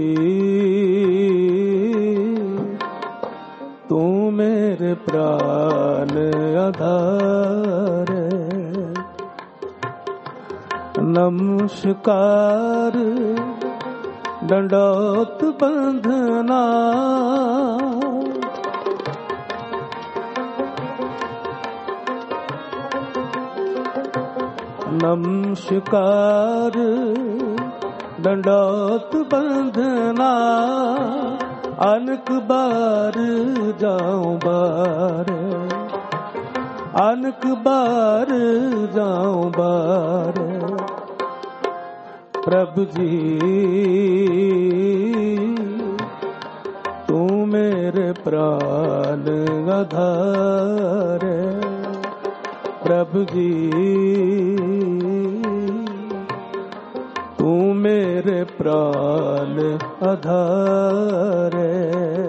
A: तू मेरे प्राण आधार है। नमस्कार दंडौत बंधना, नमस्कार दंडौत बंधना। अनक बार जाऊं बार, अनक बार जाऊं बार। प्रभु जी तू मेरे प्राण आधार है। प्रभु जी तू मेरे प्राण आधार है।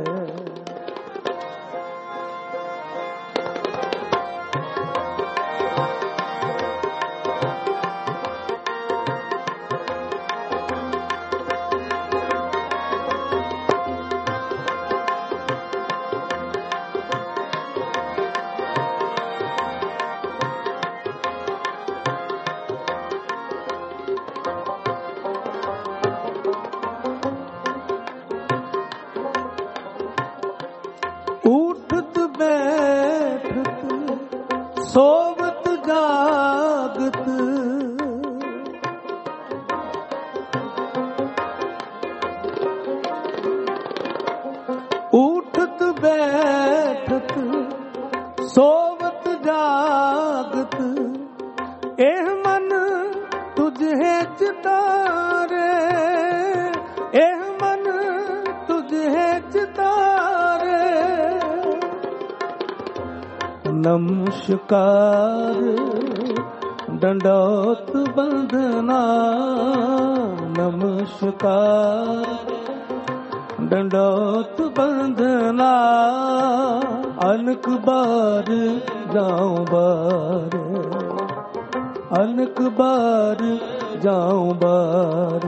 A: उठत बैठत सोवत जागत, उठत बैठत सोवत जागत। एह मन तुझे चितारे, एह मन तुझे चितारे। नमस्कार दंडौत बंधना, नमस्कार दंडौत बंधना। अनक बार जाऊं बार, अनक बार जाऊं बार।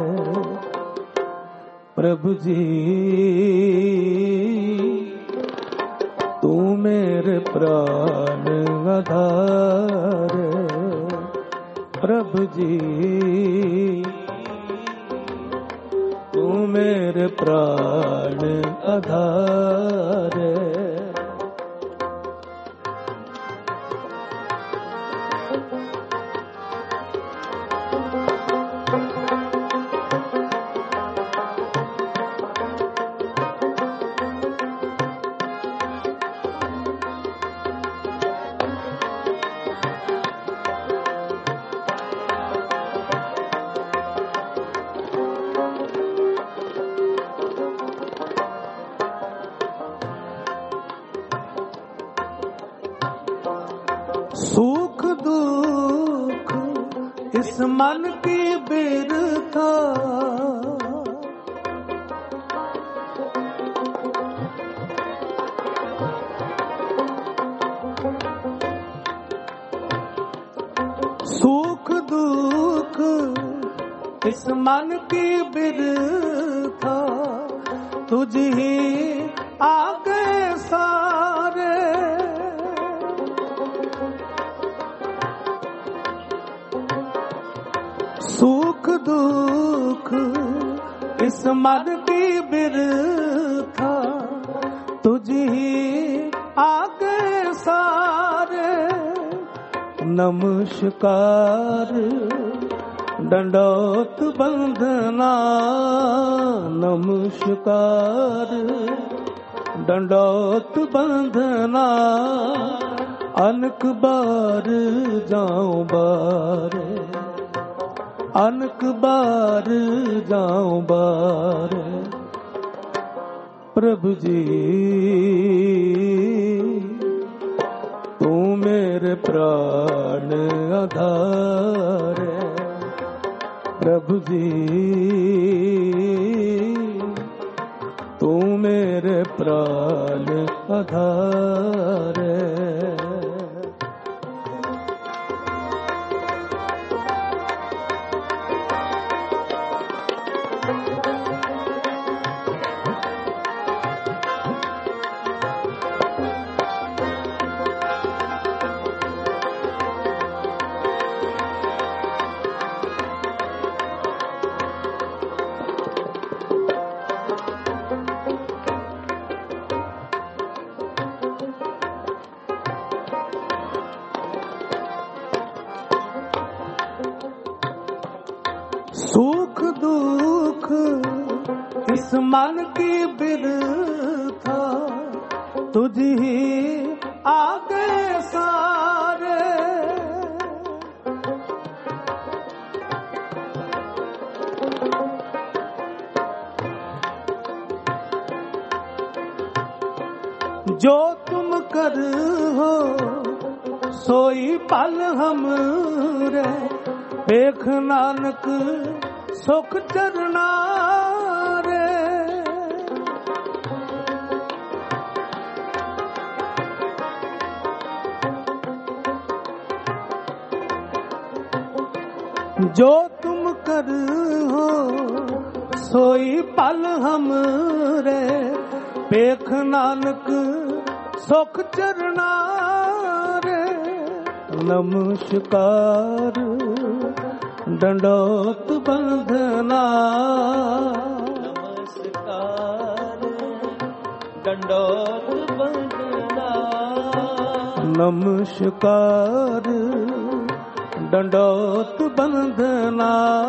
A: प्रभु जी तू मेरे प्राण आधार है। प्रभु जी तू मेरे प्राण आधार है। सुख दुख इस मन की बिरथा, सुख दुख इस मन की बिरथा। तुझ ही आगे सारे, सुख दुख इस मन की बिरथा। तुझ ही आगे सारे। नमस्कार दंडौत बंधना, नमस्कार दंडौत बंधना। अनक बार जाऊं बार, अनक बार जाऊं बार प्रभु जी तू मेरे प्राण आधार है प्रभु जी तू मेरे प्राण आधार है। सुख दुख इस मन की बिरथा तुझ ही आगे सारे जो तुम कर हो सोई पल हम रे देख नानक सुख चरना रे जो तुम कर हो सोई पल हम रे देख नानक सुख चरना रे। नमस्कार दंडोत बंधना
B: नमस्कार दंडोत बंधना
A: नमस्कार दंडोत बंधना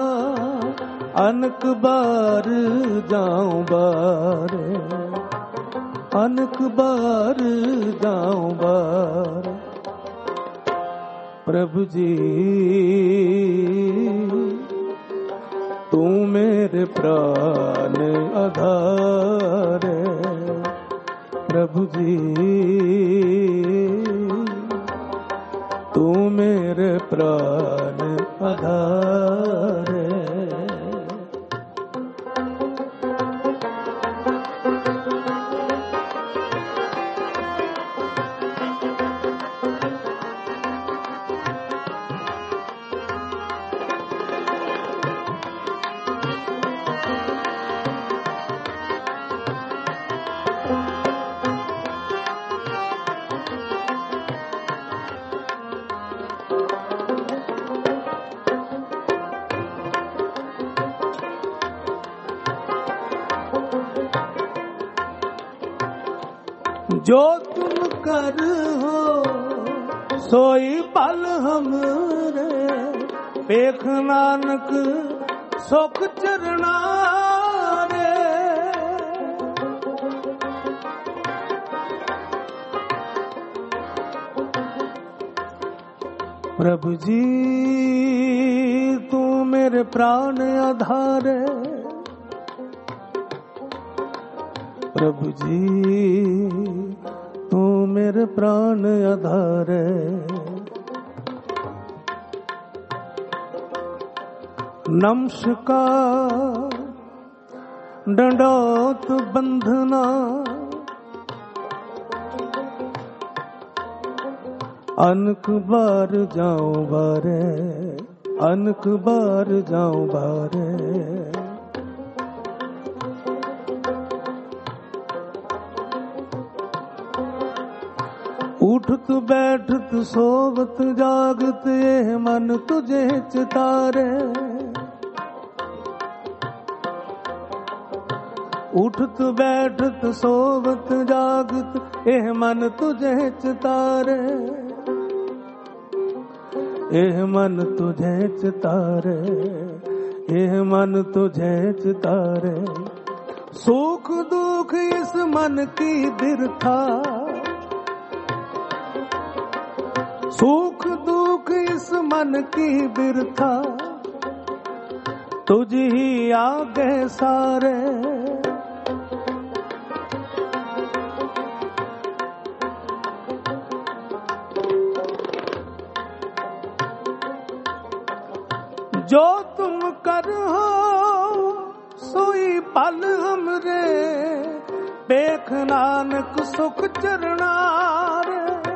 A: अनक बार जाऊं बार अनक बार जाऊं बार प्रभु जी तू मेरे प्राण आधार है प्रभु जी तू मेरे प्राण आधार है। जो तुम कर हो सोई पल हम रे देख नानक सुख चरना रे। प्रभु जी तू मेरे प्राण आधार है प्रभु जी तू मेरे प्राण आधार है। नमस्कार दंडोत बंधना अनक बार जाऊं बारे अनक बार जाऊं बारे। उठत बैठत सोवत जागत ये मन तुझे चितारे। उठत बैठत सोवत जागत ये मन तुझे चितारे। ये मन तुझे चितारे ये मन तुझे चितारे। सुख दुख इस मन की बिरथा सुख दुख इस मन की बिरथा तुझ ही आगे सारे जो तुम कर हो सोई पल हमरे देख नानक सुख चरणार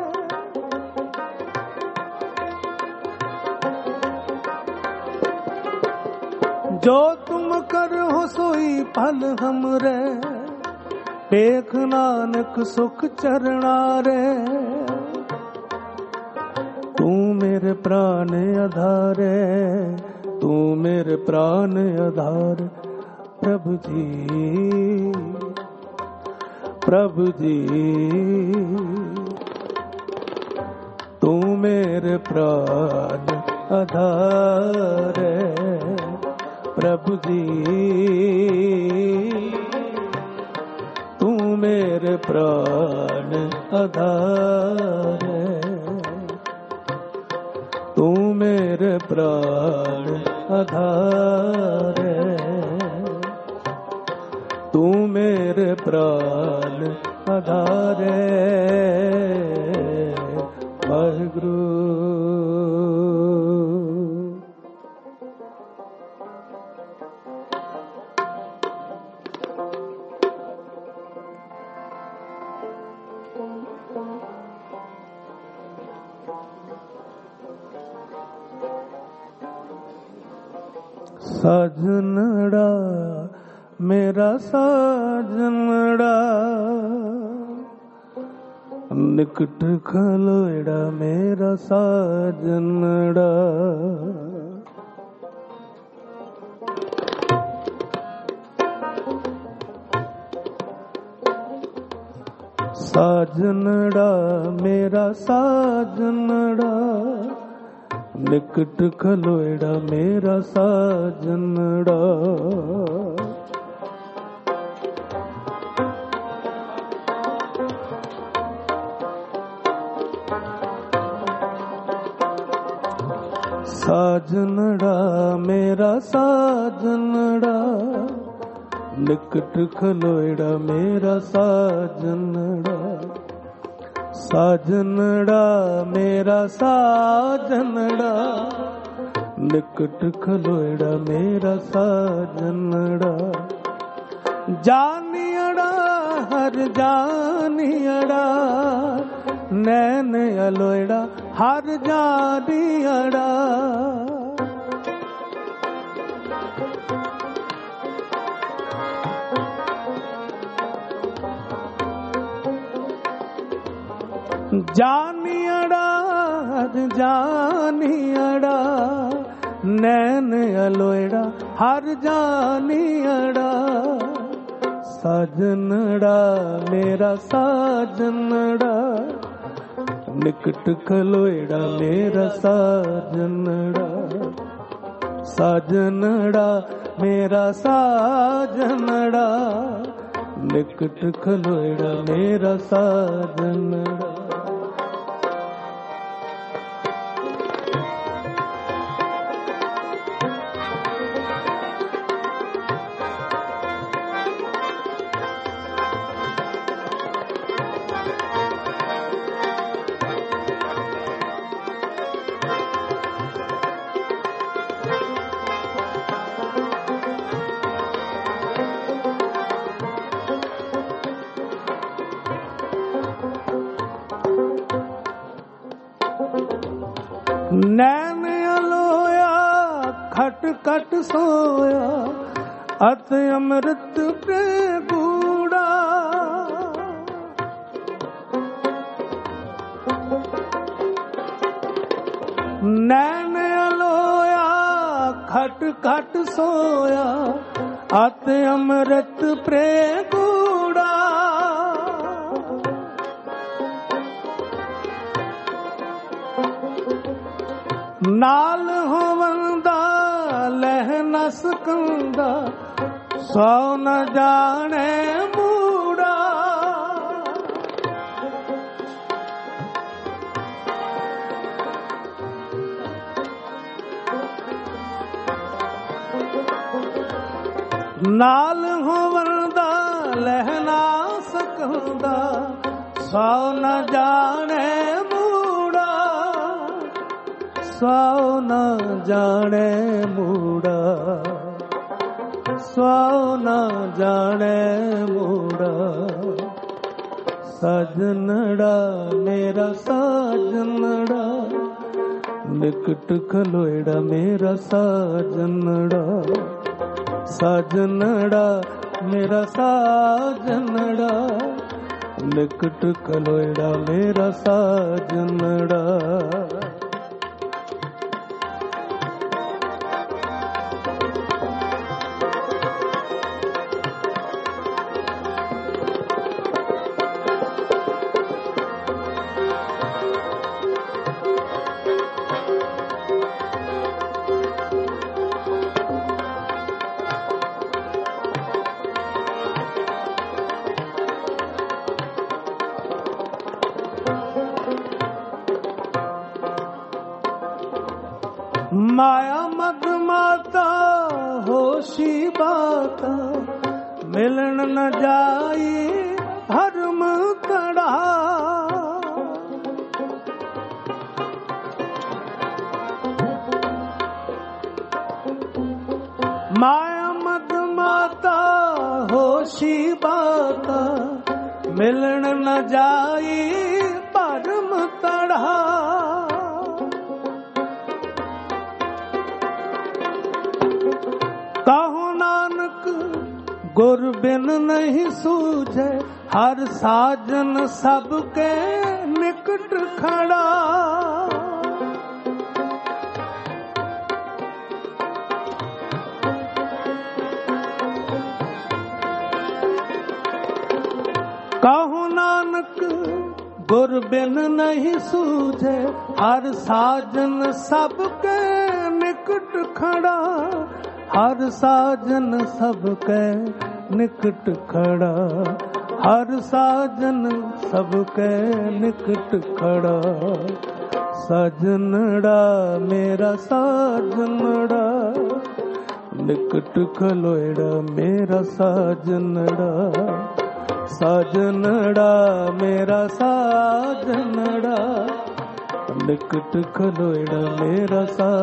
A: जो तुम कर हो सोई पल हमरे देख नानक सुख चरणारे तू मेरे प्राण आधारे तू मेरे प्राण आधार प्रभु जी प्रभु जी तू मेरे प्राण आधार प्रभु जी तू मेरे प्राण आधार तू मेरे प्राण आधार तू मेरे प्राण आधार वाहिगुरु। साजनड़ा मेरा साजनड़ा निकट खलोड़ा मेरा साजनड़ा साजनड़ा मेरा साजनड़ा निकट खलोड़ा मेरा साजनड़ा साजनड़ा मेरा साजनड़ा निकट खलोड़ा मेरा साजनड़ा साजनड़ा मेरा साजनड़ा निकट खलोड़ा मेरा साजनड़ा जानियड़ा हर जानियड़ा नैन अलोड़ा हर जानियड़ा जानियड़ा हर जानियड़ा नैन अलोड़ा हर जानियड़ा साजनड़ा मेरा साजनड़ा निकट खलोड़ा मेरा साजनड़ा साजनड़ा मेरा साजनड़ा निकट खलोड़ा मेरा साजनड़ा। नैन अलोया खट खट सोया अत अमृत पे गूड़ा नैन अलोया खट खट सोया अत अमृत पे गूड़ा नाल होवंदा लह न सकंदा सौ न जाने मूड़ा नाल होवन दा लहना सकंदा साओ न जाने मूड़ा साओ न जाने मूड़ा साओ न जाने मूड़ा साजनड़ा मेरा साजनड़ा निकट खलोएड़ा मेरा साजनड़ा साजनड़ा मेरा साजनड़ा निकट खलोएड़ा मेरा साजनड़ा माया मद माता होशी बाता मिलन न जाई धर्म कड़ा माया मद माता होशी बाता मिलन न जाई धर्म तड़ा कहो नानक गुर बिन नहीं सूझे हर साजन सबके निकट खड़ा कहो नानक गुर बिन नहीं सूझे हर साजन सबके निकट खड़ा हर साजन सबके निकट खड़ा हर साजन सबके निकट खड़ा साजनड़ा मेरा साजनड़ा निकट खलोएड़ा मेरा साजनड़ा साजनड़ा मेरा साजनड़ा निकट खलोएड़ा मेरा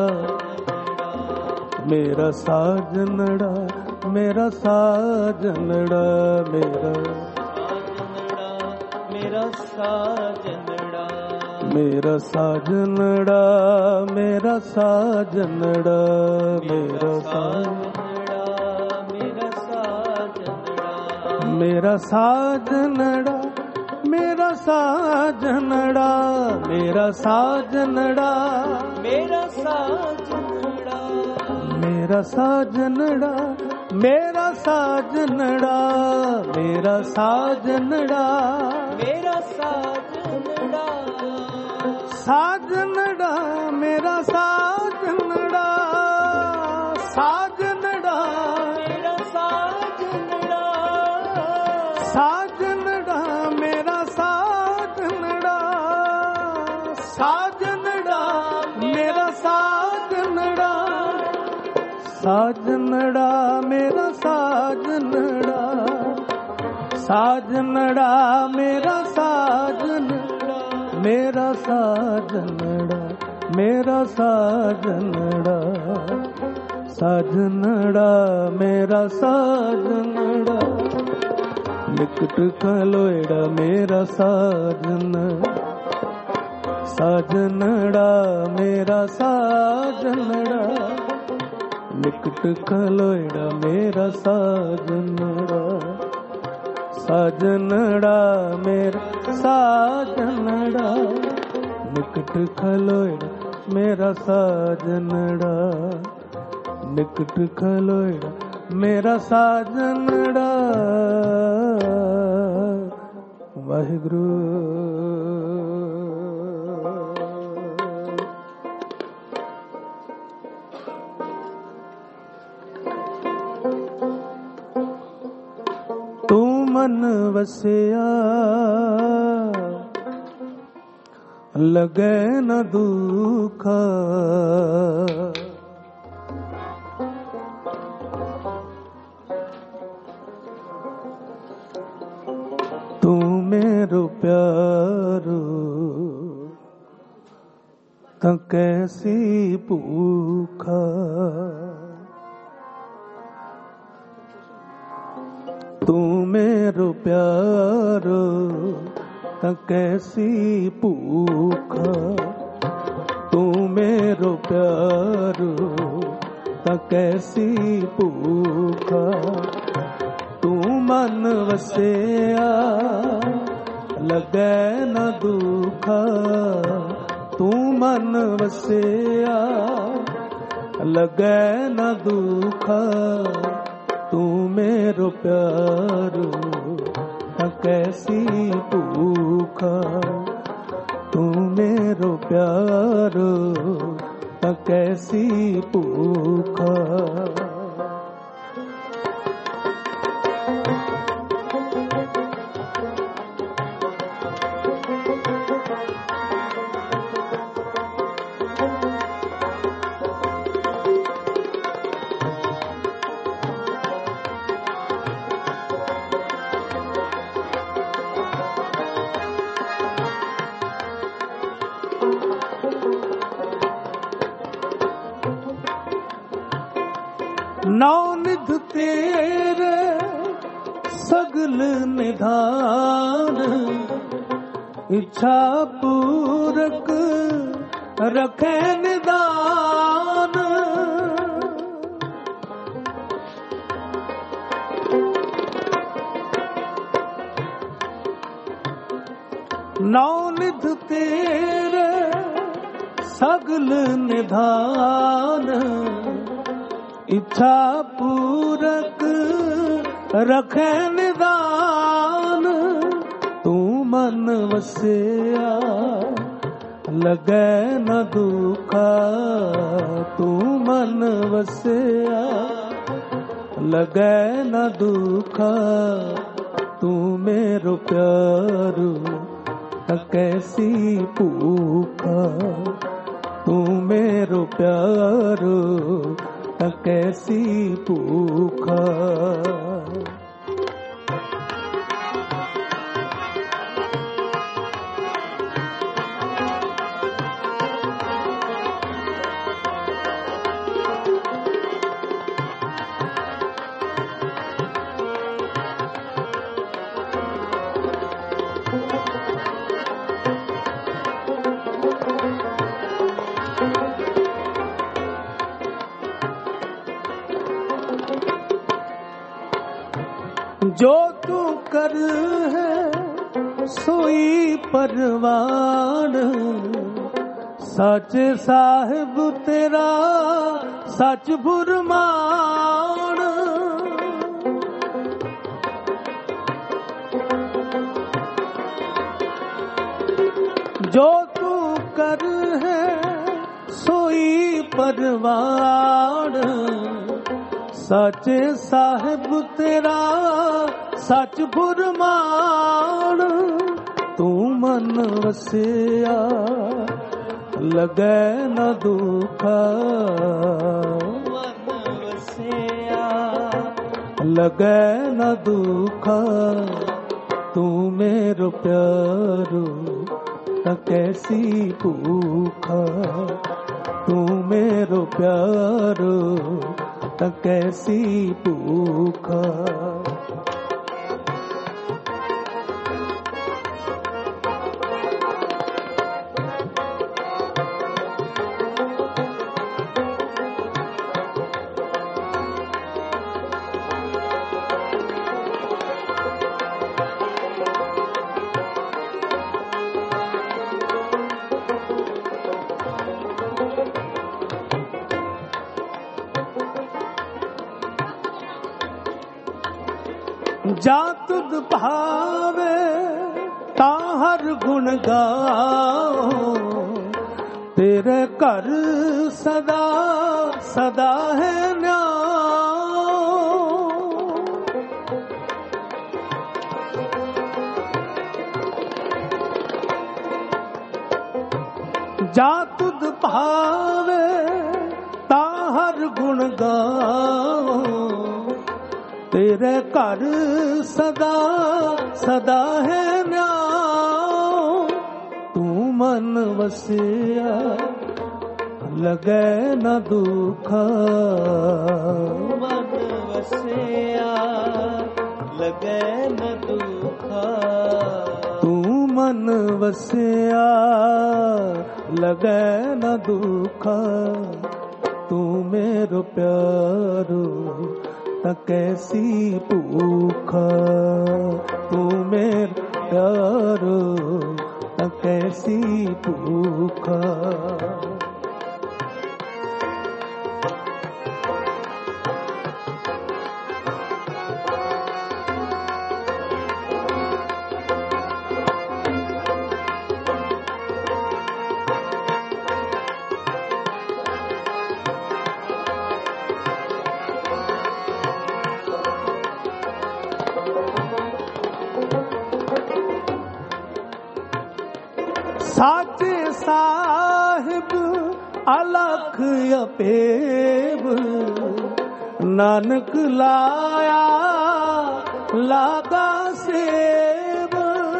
A: मेरा साजनड़ा मेरा साजनड़ा मेरा साजनड़ा मेरा साजनड़ा मेरा साजनड़ा मेरा साजनड़ा मेरा साजनड़ा मेरा साजनड़ा मेरा साजनड़ा मेरा साजनड़ा मेरा साजनड़ा मेरा साजनड़ा मेरा साजनड़ा मेरा साजनड़ा साजनड़ा मेरा साजनड़ा साजनड़ा मेरा साजनड़ा साजनड़ा मेरा साजनड़ा साजनड़ा मेरा साजनड़ा साजनड़ा मेरा साजनड़ा साजनड़ा मेरा साजनड़ा मेरा साजनड़ा मेरा साजनड़ा साजनड़ा मेरा साजनड़ा निकट खलोएड़ा मेरा साजनड़ा साजनड़ा मेरा साजनड़ा निकट खलोएड़ा मेरा साजनड़ा साजनड़ा मेरा साजनड़ा निकट खलोएड़ा मेरा साजनड़ा निकट खलोएड़ा मेरा साजनड़ा वाहिगुरु तू मन वसिया लगे न दुख त कैसी भूखा। तू मेरो प्यारो त कैसी भूखा। तू मेरो प्यारो त कैसी भूखा। तू मन वसिया लगे न दुखा। तू मन वसिया लगे न दुखा। तू मेरो प्यारो त कैसी भूखा। तू मेरो प्यारो त कैसी भूखा। नौनिध तेरे सगल निधान। इच्छा पूरक रखे निदान। नौनिध तेरे सगल निधान। इच्छा पूरक रखे निदान। तू मन वसिया लगे न दुखा। तू मन वसिया लगे न दुखा। तू मेरो प्यारो त कैसी भूखा। तू मेरो प्यारो त कैसी भूखा। जो तू कर है सोई परवान। सच साहिब तेरा सच फुरमान। जो तू कर है सोई परवान। सच साहिब तेरा सच फुरमान। तू मन वसिया लगे न दुखा। मन वसिया लगे न दुखा। तू मेरो प्यारो त कैसी भूखा। तू मेरो प्यारो त कैसी भूखा। जा तुद भावे ता हर गुण गाओ। तेरे घर सदा सदा है न्याओ। जा तुद भावे ता हर गुण गाओ। तेरे घर सदा सदा है न्याओ। तू मन वसिया लगे न दुख
B: मन वसिया लगे न दुख
A: तू मन वसिया लगे न दुख तू मेरो प्यारो त कैसी भूख तू मेरो प्यारो त कैसी भूख साचे साहिब अलख अपेब नानक लाया लागा सेब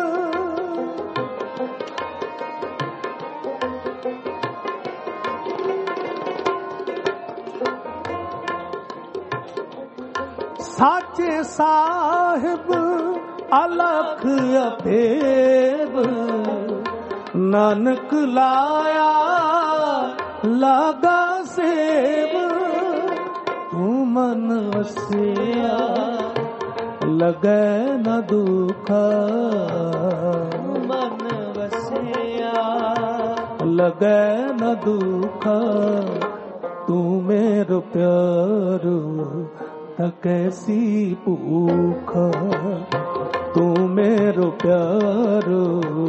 A: साचे साहिब अलख अपेब नानक लाया लागा सेब तू मन वसिया लगे न दुख
B: मन वसिया
A: लगे न दुख तू मेरो प्यारो त कैसी भूख तू मेरो प्यारो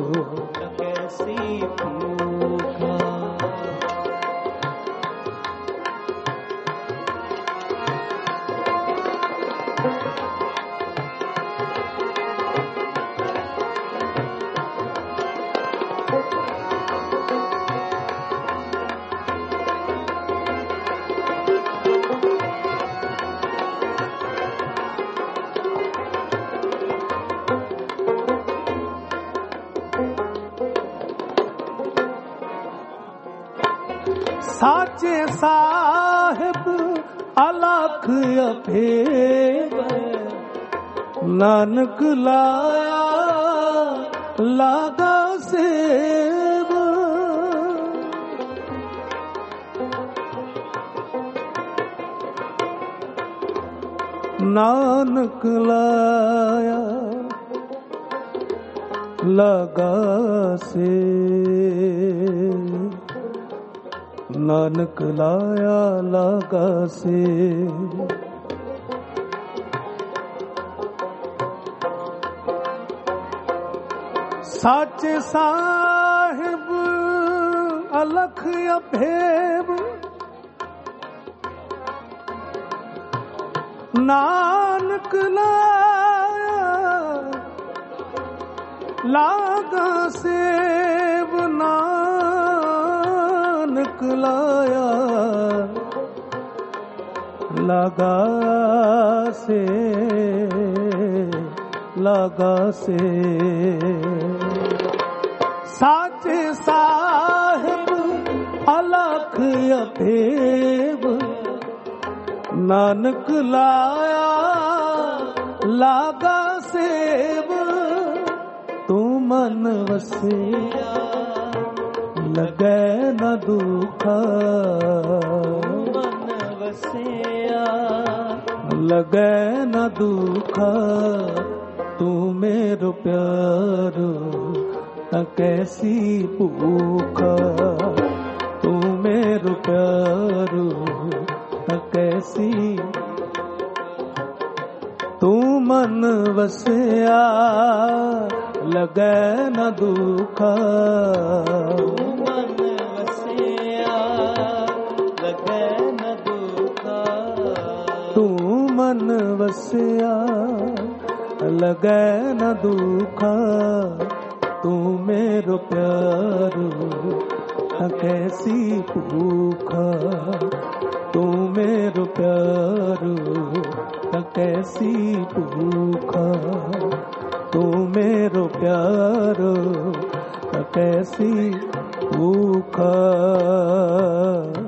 A: साचे साहिब अलख अफेब नानक लाया लागा सेब नानक लाया लागा सेब नानक लाया लागा से साचे साहिब अलख अफेब नानक लाया लागा सेब नानक लाया लगा से साचे साहिब अलख अफेब नानक लाया लागा सेब तू मन वसिया लगे न दुख
B: मन वसिया
A: लगे न दुख तू मेरो प्यारो त कैसी भूख तू मेरो प्यारो त कैसी तू मन वसिया लगे न दुख
B: मन वसिया लगे न दुख
A: तू मन वसिया लगे न दुख तू मेरो प्यारो त कैसी भूख तू मेरो प्यारो त कैसी भूख तू मेरो प्यारो त कैसी भूख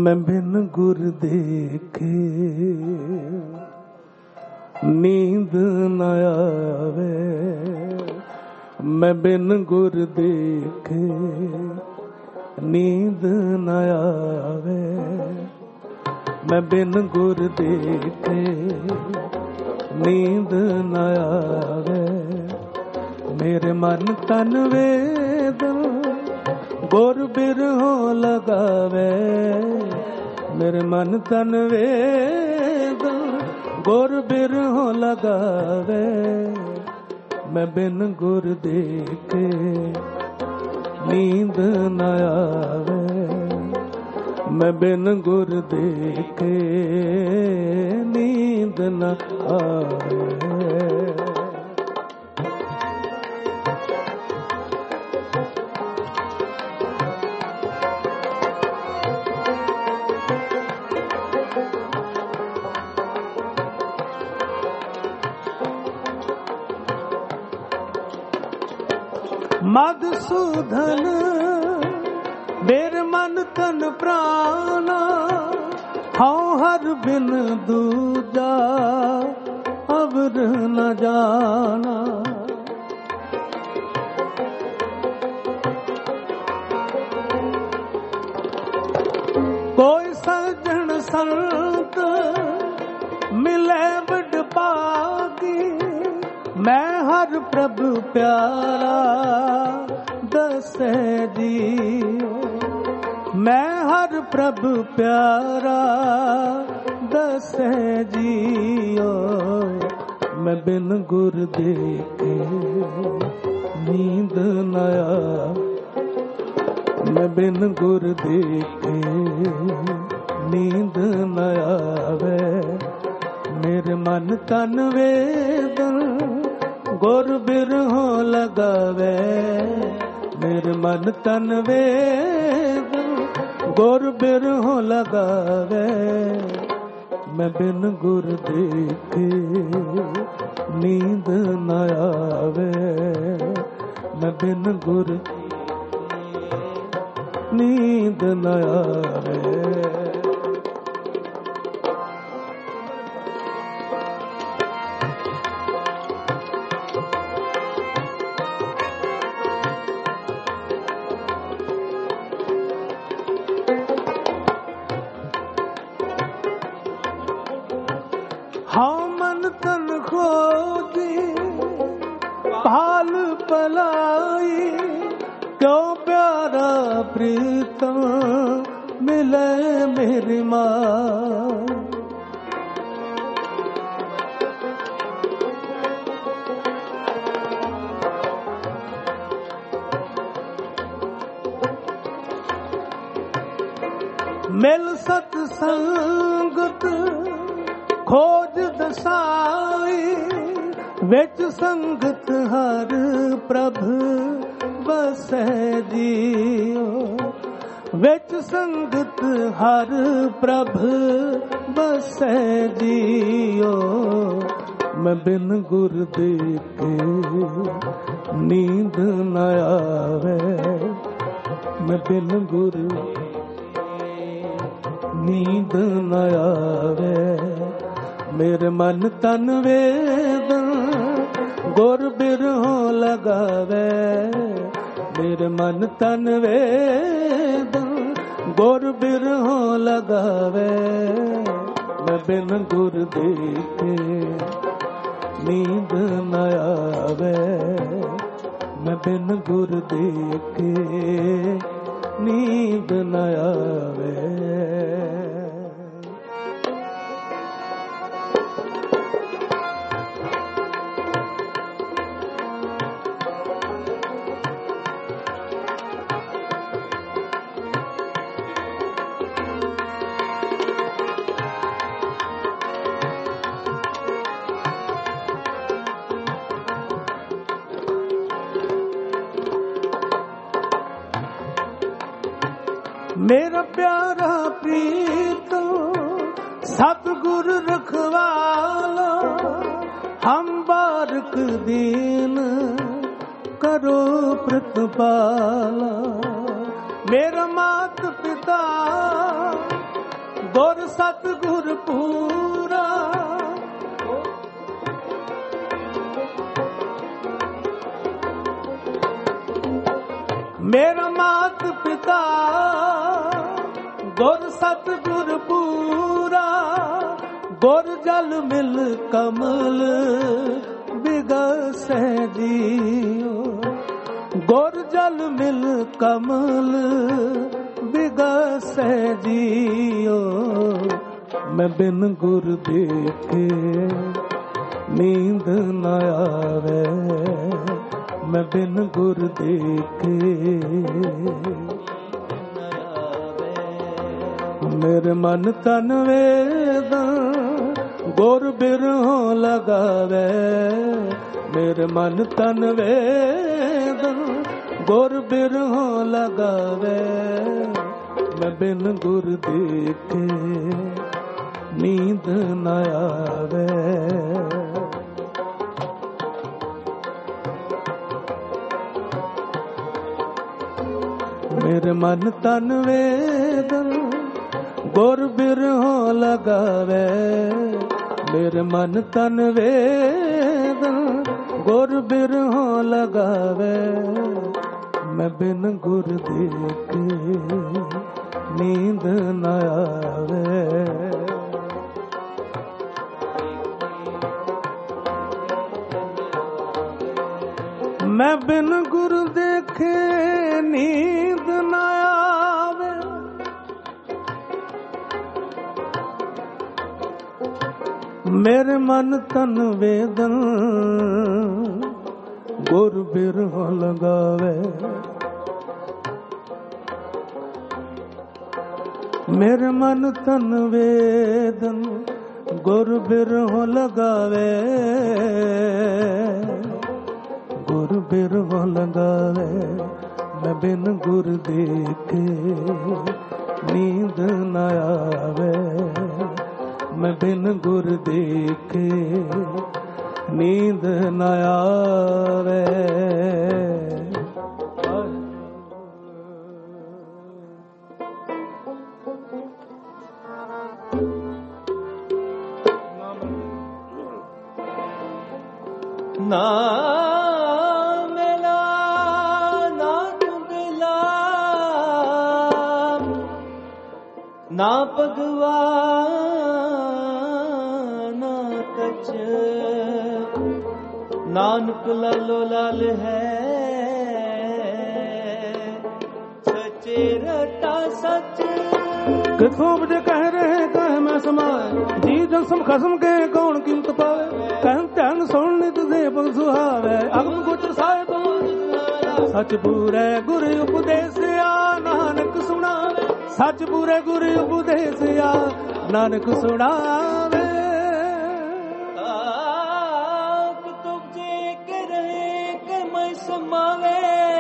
A: मैं बिन गुर देखे नींद न आवे, मैं बिन गुर देखे नींद न आवे, मैं बिन गुर देखे नींद न आवे। मेरे मन तन वेदन गुर बिरहो लगावे, मेरे मन तन वेदन गुर बिरहो लगावे। मैं बिन गुर देखे नींद न आवे, मैं बिन गुर देखे नींद न आवे। मधुसूदन मेरे मन तन प्राणा, हाँ हर बिन दूजा अवर न जाना। कोई सज्जन संत मिले बड़ पागी, मैं हर प्रभु प्यारा दसे जियो, मैं हर प्रभु प्यारा दसे जियो। मैं बिन गुर देखे नींद न आवे, मैं बिन गुर देखे नींद न आवे। मेरे मन तन वेदन गुर बिरहो लगावे, मेरे मन तन वेदन गुर बिरहो लगावे। मैं बिन गुर देखे नींद न आवे, मैं बिन गुर नींद न आवे। हाँ मन तन खोजी भाल पलाई, क्यों प्यारा प्रीतम मिले मेरी माँ। मिल सतसंगत खोज दसाई, विच संगत हर प्रभु बसै जियो, विच संगत हर प्रभु बसै जियो। मैं बिन गुर देखे नींद न आवे, मैं बिन गुर नींद न आवे। मेरे मन तन वेदन गुर बिरहो लगावे, मेरे मन तन वेदन गुर बिरहो लगावे। मैं बिन गुर देखे नींद न आवे, मैं बिन गुर देखे नींद न आवे। मेरा प्यारा प्रीतो सतगुर रखवाला, हम बारक दीन करो प्रतिपाला। मेरा मात पिता ਗੁਰ ਸਤਿਗੁਰ ਪੂਰਾ। ਮੇਰਾ ਮਾਤ ਪਿਤਾ ਗੁਰ ਸਤਿਗੁਰ ਪੂਰਾ। ਗੁਰ ਜਲ ਮਿਲ ਕਮਲ ਬਿਗਸੈ ਜੀਉ। ਗੁਰ ਜਲ ਮਿਲ ਕਮਲ ਬਿਗਸੈ ਜੀਉ। ਮੈਂ ਬਿਨ ਗੁਰ ਦੇਖੇ ਨੀਂਦ ਨ ਆਵੇ। ਮੈਂ ਬਿਨ ਗੁਰ ਦੇਖੇ ਮੇਰੇ ਮਨ ਤਨ ਵੇਦਾਂ ਗੁਰ ਬਿਰਹੋਂ ਲਗਾਵੇ। ਮੇਰੇ ਮਨ ਤਨ ਵੇਦਾਂ ਗੁਰ ਬਿਰਹੋਂ ਲਗਾਵੇ। ਮੈਂ ਬਿਨ ਗੁਰ ਦੇਖੇ ਨੀਂਦ ਨ ਆਵੇ। ਮੇਰੇ ਮਨ ਤਨ ਵੇਦਨ ਗੁਰ ਬਿਰਹੋਂ ਲਗਾਵੇ। ਮੇਰੇ ਮਨ ਤਨ ਵੇਦਨ ਗੁਰ ਬਿਰਹੋਂ ਲਗਾਵੇ। ਮੈਂ ਬਿਨ ਗੁਰ ਦੇਖੇ ਨੀਂਦ ਨ ਆਵੇ। ਮੈਂ ਬਿਨ ਗੁਰ ਦੇਖੇ ਨੀਂਦ ਨ ਆਵੇ। ਮੇਰੇ ਮਨ ਤਨ ਵੇਦਨ ਗੁਰ ਬਿਰਹੋਂ ਲਗਾਵੇ। ਮੇਰੇ ਮਨ ਤਨ ਵੇਦਨ ਗੁਰ ਬਿਰਹੋਂ ਲਗਾਵੇ। ਗੁਰ ਬਿਰਹੋਂ ਲਗਾਵੇ। ਮੈਂ ਬਿਨ ਗੁਰ ਦੇਖੇ ਨੀਂਦ ਨ ਆਵੇ। ਮੈਂ ਬਿਨ ਗੁਰ ਦੇਖੇ ਨੀਂਦ ਨ ਆਵੇ।
B: ਨਾ ਮੇਲਾ ਨਾ ਟੁੰਗਲਾ ਨਾ ਭਗਵਾ ਨਾ ਕਛ। ਨਾਨਕ ਲਾਲੋ ਲਾਲ ਹੈ ਸੱਚੇ ਰਤਾ ਸੱਚ।
A: ਕਿਥੋਂ ਬਜੇ ਕਹਿ ਰਹੇ ਕਹਿ ਮੈਂ ਸਮਾਏ। ਜੀ ਜਨਸਮ ਖਸਮ ਕੇ ਕੌਣ ਕੀਮਤ ਪਾਵੇ। ਕਹਿ ਧਿਆਨ ਸੁਣ ਨਿਤ ਦੇ ਪਗ ਸੁਹਾਵੇ। ਅਗਮ ਗੋਚਰ ਸਾਹਿਬ ਸੱਚ ਪੂਰੇ ਗੁਰ ਉਪਦੇਸਿਆ ਨਾਨਕ ਸੁਣਾਵੇ। ਸੱਚ ਪੂਰੇ ਗੁਰ ਉਪਦੇਸਿਆ ਨਾਨਕ ਸੁਣਾਵੇ।
B: ਆਪ ਤੁਮ ਜੇ ਕੇ ਰਹੇ ਕਿ ਮੈਂ ਸਮਾਵੇ।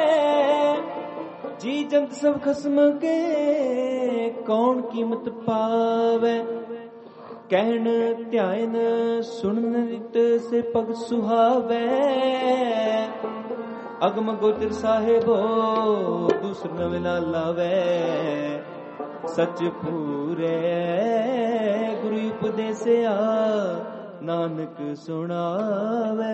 B: ਜੀ ਜੰਤ ਸਭ ਖਸਮ ਕੇ ਕੌਣ ਕੀਮਤ ਪਾਵੇ। ਕਹਿਣ ਧਿਆਨ ਸੁਣਨ ਨਿਤ ਸੇ ਪਗ ਸੁਹਾਵੇ। ਅਗਮ ਗੋਚਰ ਸਾਹਿਬੋ ਦੂਸਰ ਨਵੇਂ ਨਾ ਲਾਵੇ। ਸੱਚ ਪੂਰੇ ਗੁਰੂ ਉਪਦੇਸਿਆ ਨਾਨਕ ਸੁਣਾਵੇ।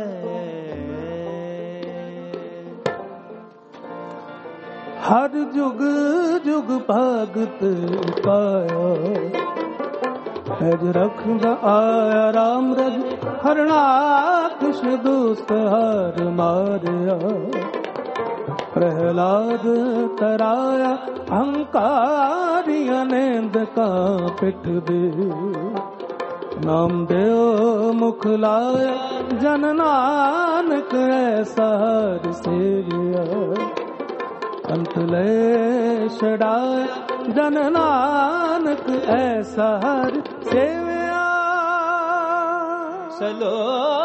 A: ਹਰ ਜੁਗ ਜੁਗ ਭਗਤ ਪਾਇਆ। ਹੈਜ ਰਖਦਾ ਆਇਆ ਰਾਮ ਰਜ ਹਰਨਾਕਸ਼ ਦੁਸਤ ਹਰ ਮਾਰਿਆ। ਪ੍ਰਹਿਲਾਦ ਤਰਾਇਆ ਹੰਕਾਰੀਆਂ ਨੇਂਦ ਕਾ ਪਿੱਠ ਦੇ। ਨਾਮ ਦਿਓ ਮੁਖ ਲਾਇਆ ਜਨ ਨਾਨਕ ਐਸਾ ਹਰ ਸੇਵਿਆ। ਅੰਤ ਲੈ ਛੜਾਇਆ ਜਨ ਨਾਨਕ ਐਸਾ ਹਰ ਸੇਵਿਆ।
B: ਸਲੋਕ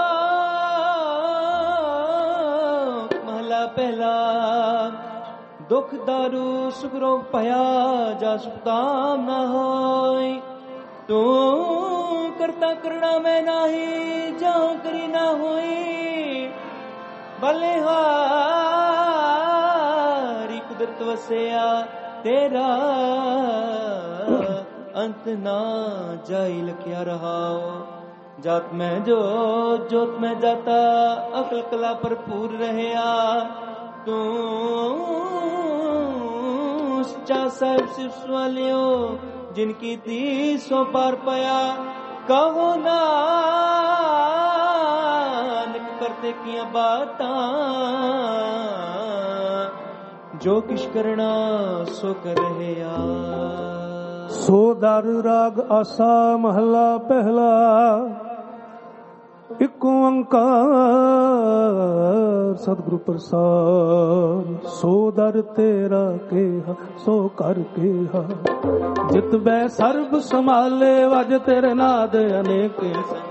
B: ਮਹਲਾ ਪਹਿਲਾ। ਦੁਖ ਦਾਰੂ ਸੁਖ ਰੋਗ ਭਇਆ ਜਾ ਸੁਖਤਾਮ ਨਾ ਹੋਈ। ਤੂੰ ਕਰਤਾ ਕਰਣਾ ਮੈਂ ਨਾਹੀ ਜਾਂ ਕਰੀ ਨਾ ਹੋਈ। ਬਲਿਹਾਰੀ ਕੁਦਰਤ ਵਸਿਆ ਤੇਰਾ अंत ना जाई लखिया रहाओ। जात में जोत में जाता अकल कला भरपूर रहया। तू सच्चा साहिब शिव वालियो जिनकी दी सो पार पाया। कहो नानक करते किया बातां जो किश करना सो कर रहया।
A: सो दर राग आसा महला पहला। एक ओंकार सतगुरु प्रसाद। सो दर तेरा केहा सो कर केहा। जित बै सर्ब संभाले वज तेरे नाद अनेक।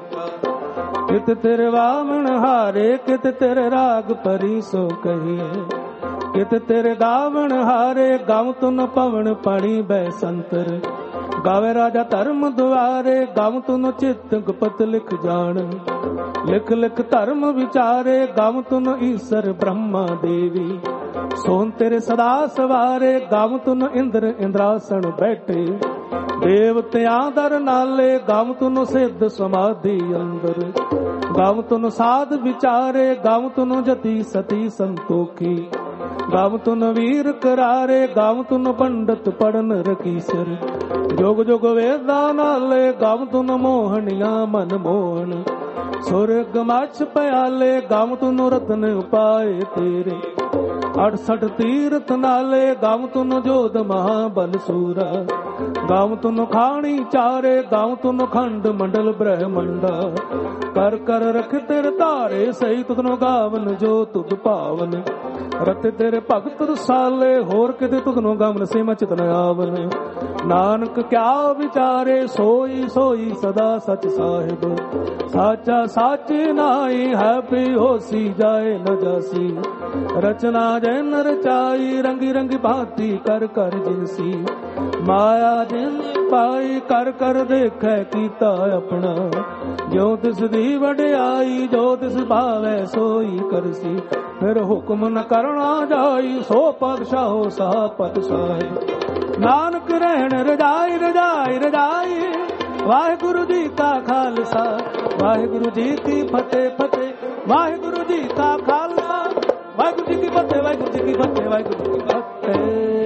A: कित तेरे वामन हारे कित तेरे राग परी सो कहिए। कित तेरे गावण हारे गाव तुन पवन पाणी बैसंतर। गावे राजा धर्म दुआरे गाव तुन चित गुपत लिख जान। लिख लिख धर्म विचारे गाव तुन ईश्वर ब्रह्मा देवी। सोन तेरे सदा सवारे गाव तुन इंद्र इंद्रासन बैठे। देवतियां दर नाले गाव तुन सिद्ध समाधि अंदर। गाव तुन साध विचारे गाव तुन जति सती संतोखी। गाव तुन वीर करारे गाव तुन पंडित पढ़न रकीसर। जोग जोग वेदा नाले गाव तुन मोहनिया मन मोहन। सुरग मछ प्याले गाव तुन रतन उपाय तेरे। 68 तीर्थ नाले गाव तुन जोध महाबल सूरा। गाव तुन खाणी चारे गाव तुन खंड मंडल ब्रह्मंडा। कर कर रख तेरे तारे सही तुधनो गावन जो तुध पावन। रत तेरे भगत रसाले होर किते तुधनो गमन से मचित न आवन। नानक क्या विचारे सोई सोई सदा सच साहिब। साचा साचे नाई है भी होसी जाए न जासी। रचना जैन रचाई रंगी रंगी भांति कर कर जिनसी। माया जिन पाई कर कर देखे कीता अपना। जो तिस दी वड्याई जो तिस भावै सोई करसी। फिर हुक्म न करना जाई सो पातशाहो सा पातशाही। नानक रहन रजाई रजाई रजाई। वाहिगुरु जी का खालसा वाहिगुरु जी की फतेह फतेह। वाहिगुरु जी का खालसा वाहिगुरु जी की फतेह वाहिगुरु जी की फतेह वाहिगुरु जी की फतेह।